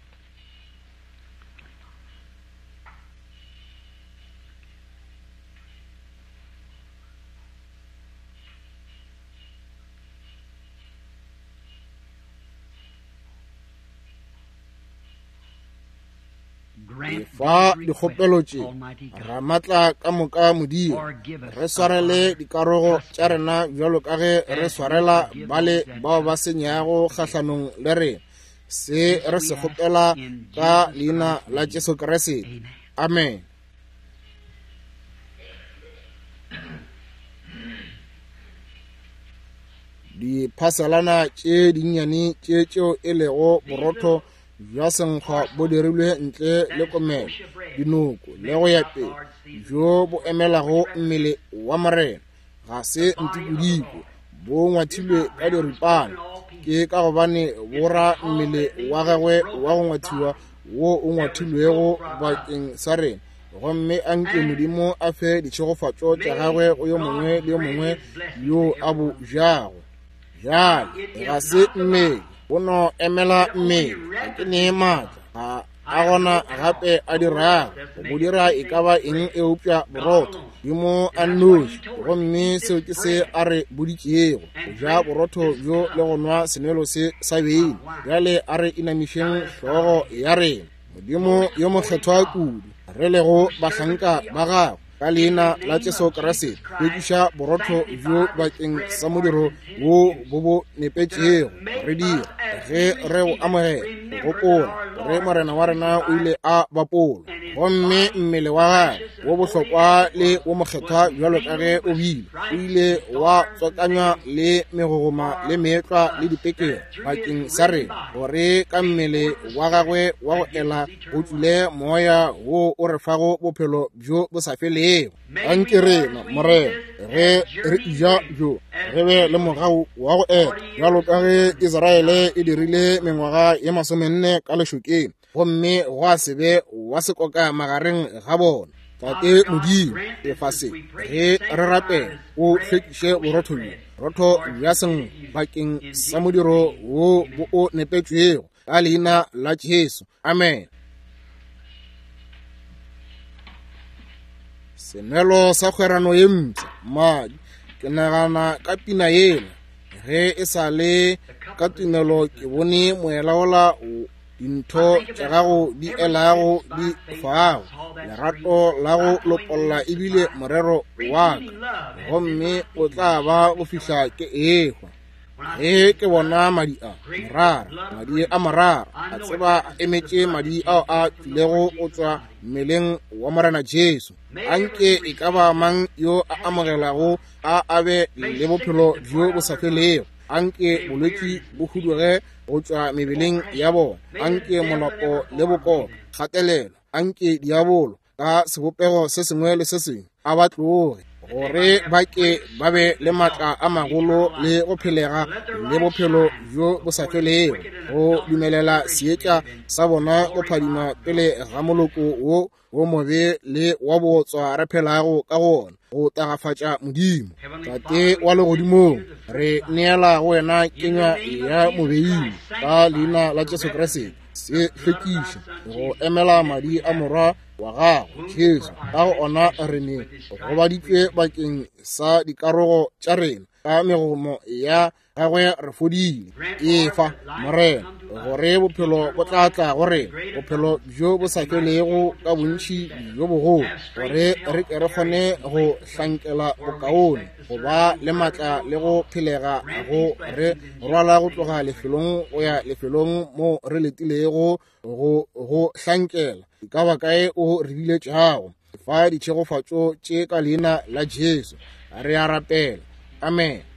fa dikgopelo tše ra matla ka moka Modimo re swarele dikarogo tša rena bjalo ka ge re swarela bale bao ba senyago kgahlanong le rena se re se kgopela ka leina la Jesu Kriste amen. Diphasalana tše dinnyane tšeo e lego borotho bja senkgwa bo dirilwe ntle le komelo dinoko le go ya pele bjo bo emelago mmele wa morena ga se ntikudiko bo ngwathilwe ka diripana ke ka gobane bora mmele wa gagwe wa go ngwathiwa wo o ngwathilwego bakeng sa rena gomme a nke Modimo a fe ditšhegofatšo tša gagwe go yo mongwe le yo mongwe yo a bo jago jale ga se mmele bono emela mmele ke ne maatla a gona gape a dirago go dira e ka ba eng eupša borotho dimo a nnoši gomme seo ke se a re boditšego go ja borotho bjo le go nwa senwelo se sa beine bjale a re inamišeng hlogo ya rena Modimo yo mokgethwa kudu re lego bahlanka ba gago ka leina la Jesu Kriste kwekiša borotho bjo bakeng sa modiro wo bo bo nepetšego re dira ge re go amogela gopola re morena wa rena o ile a bapola gomme mmele wa gae wo bohlokwa le wo mokgethwa bjalo ka ge o bile o ile wa tswakanywa le megogoma le meetlwa le dipekere bakeng sa rena gore ka mmele wa gagwe wa go ela go tswile moya wo o re fago bophelo bjo bo sa felego anke rena morena ge re ija jo re be le mogau wa go ela bjalo ka ge Israele e dirile mengwaga ye 40 ka lešokeng gomme go a se be wa sekoka magareng ga bona tate modimo lefaseng ge re rapela o hlwekiše borotho bja seng bakeng sa modiro wo bo o nepetšwego ka leina la Jesu, amen. Senelo sa kgwerano ye mpša mmadi, ke nagana ka pina yela ge e sa le ka tumelo ke bone moelaola dintho tša gago di elago di faago, lerato la go lopolla ebile morero wa ka, gomme o tla ba go fihla ke ekgwa. Ge ke bona madi a marara a tseba a emetše madi ao a tšwilego go tšwa mmeleng wa Morena Jesu, anke e ka ba mang yo a amogelago a abe le bophelo bjo bo sa felego, anke bolwetši bo huduge go tšwa mebeleng ya bona, anke molapo le bokoro, kgatelelo, anke diabolo ka sebopego se sengwe le se sengwe a ba tloge, gore ba ke ba be le maatla a magolo le go phelega le bophelo bjo bo sa felego, go dumelela seetša sa bona go phadima pele ga moloko wo mobe le wa botswa re phelago ka gona, go tagafatša modimo. Tate wa legodimong, re neela go wena kenya ya mobeini ka leina la Jesu Kriste, se hlwekiše go emela madi a morwa wa gago Jesu, ka go ona re ne go baditšwe bakeng sa dikarogo tša rena ka megomo ya gagwe re fodile efa Morena, gore bophelo bo tla tla go rena, bophelo bjo bo sa felego ka bontši bjo bogolo, gore re ke re kgone go hlankela bokaone, go ba le maatla le go phelega go re rwala go tloga lefelong go ya lefelong mo re letilego go hlankela di ka ba kae o re biletšago, fa ditšhegofatšo tše ka leina la Jesu re a rapela, amen.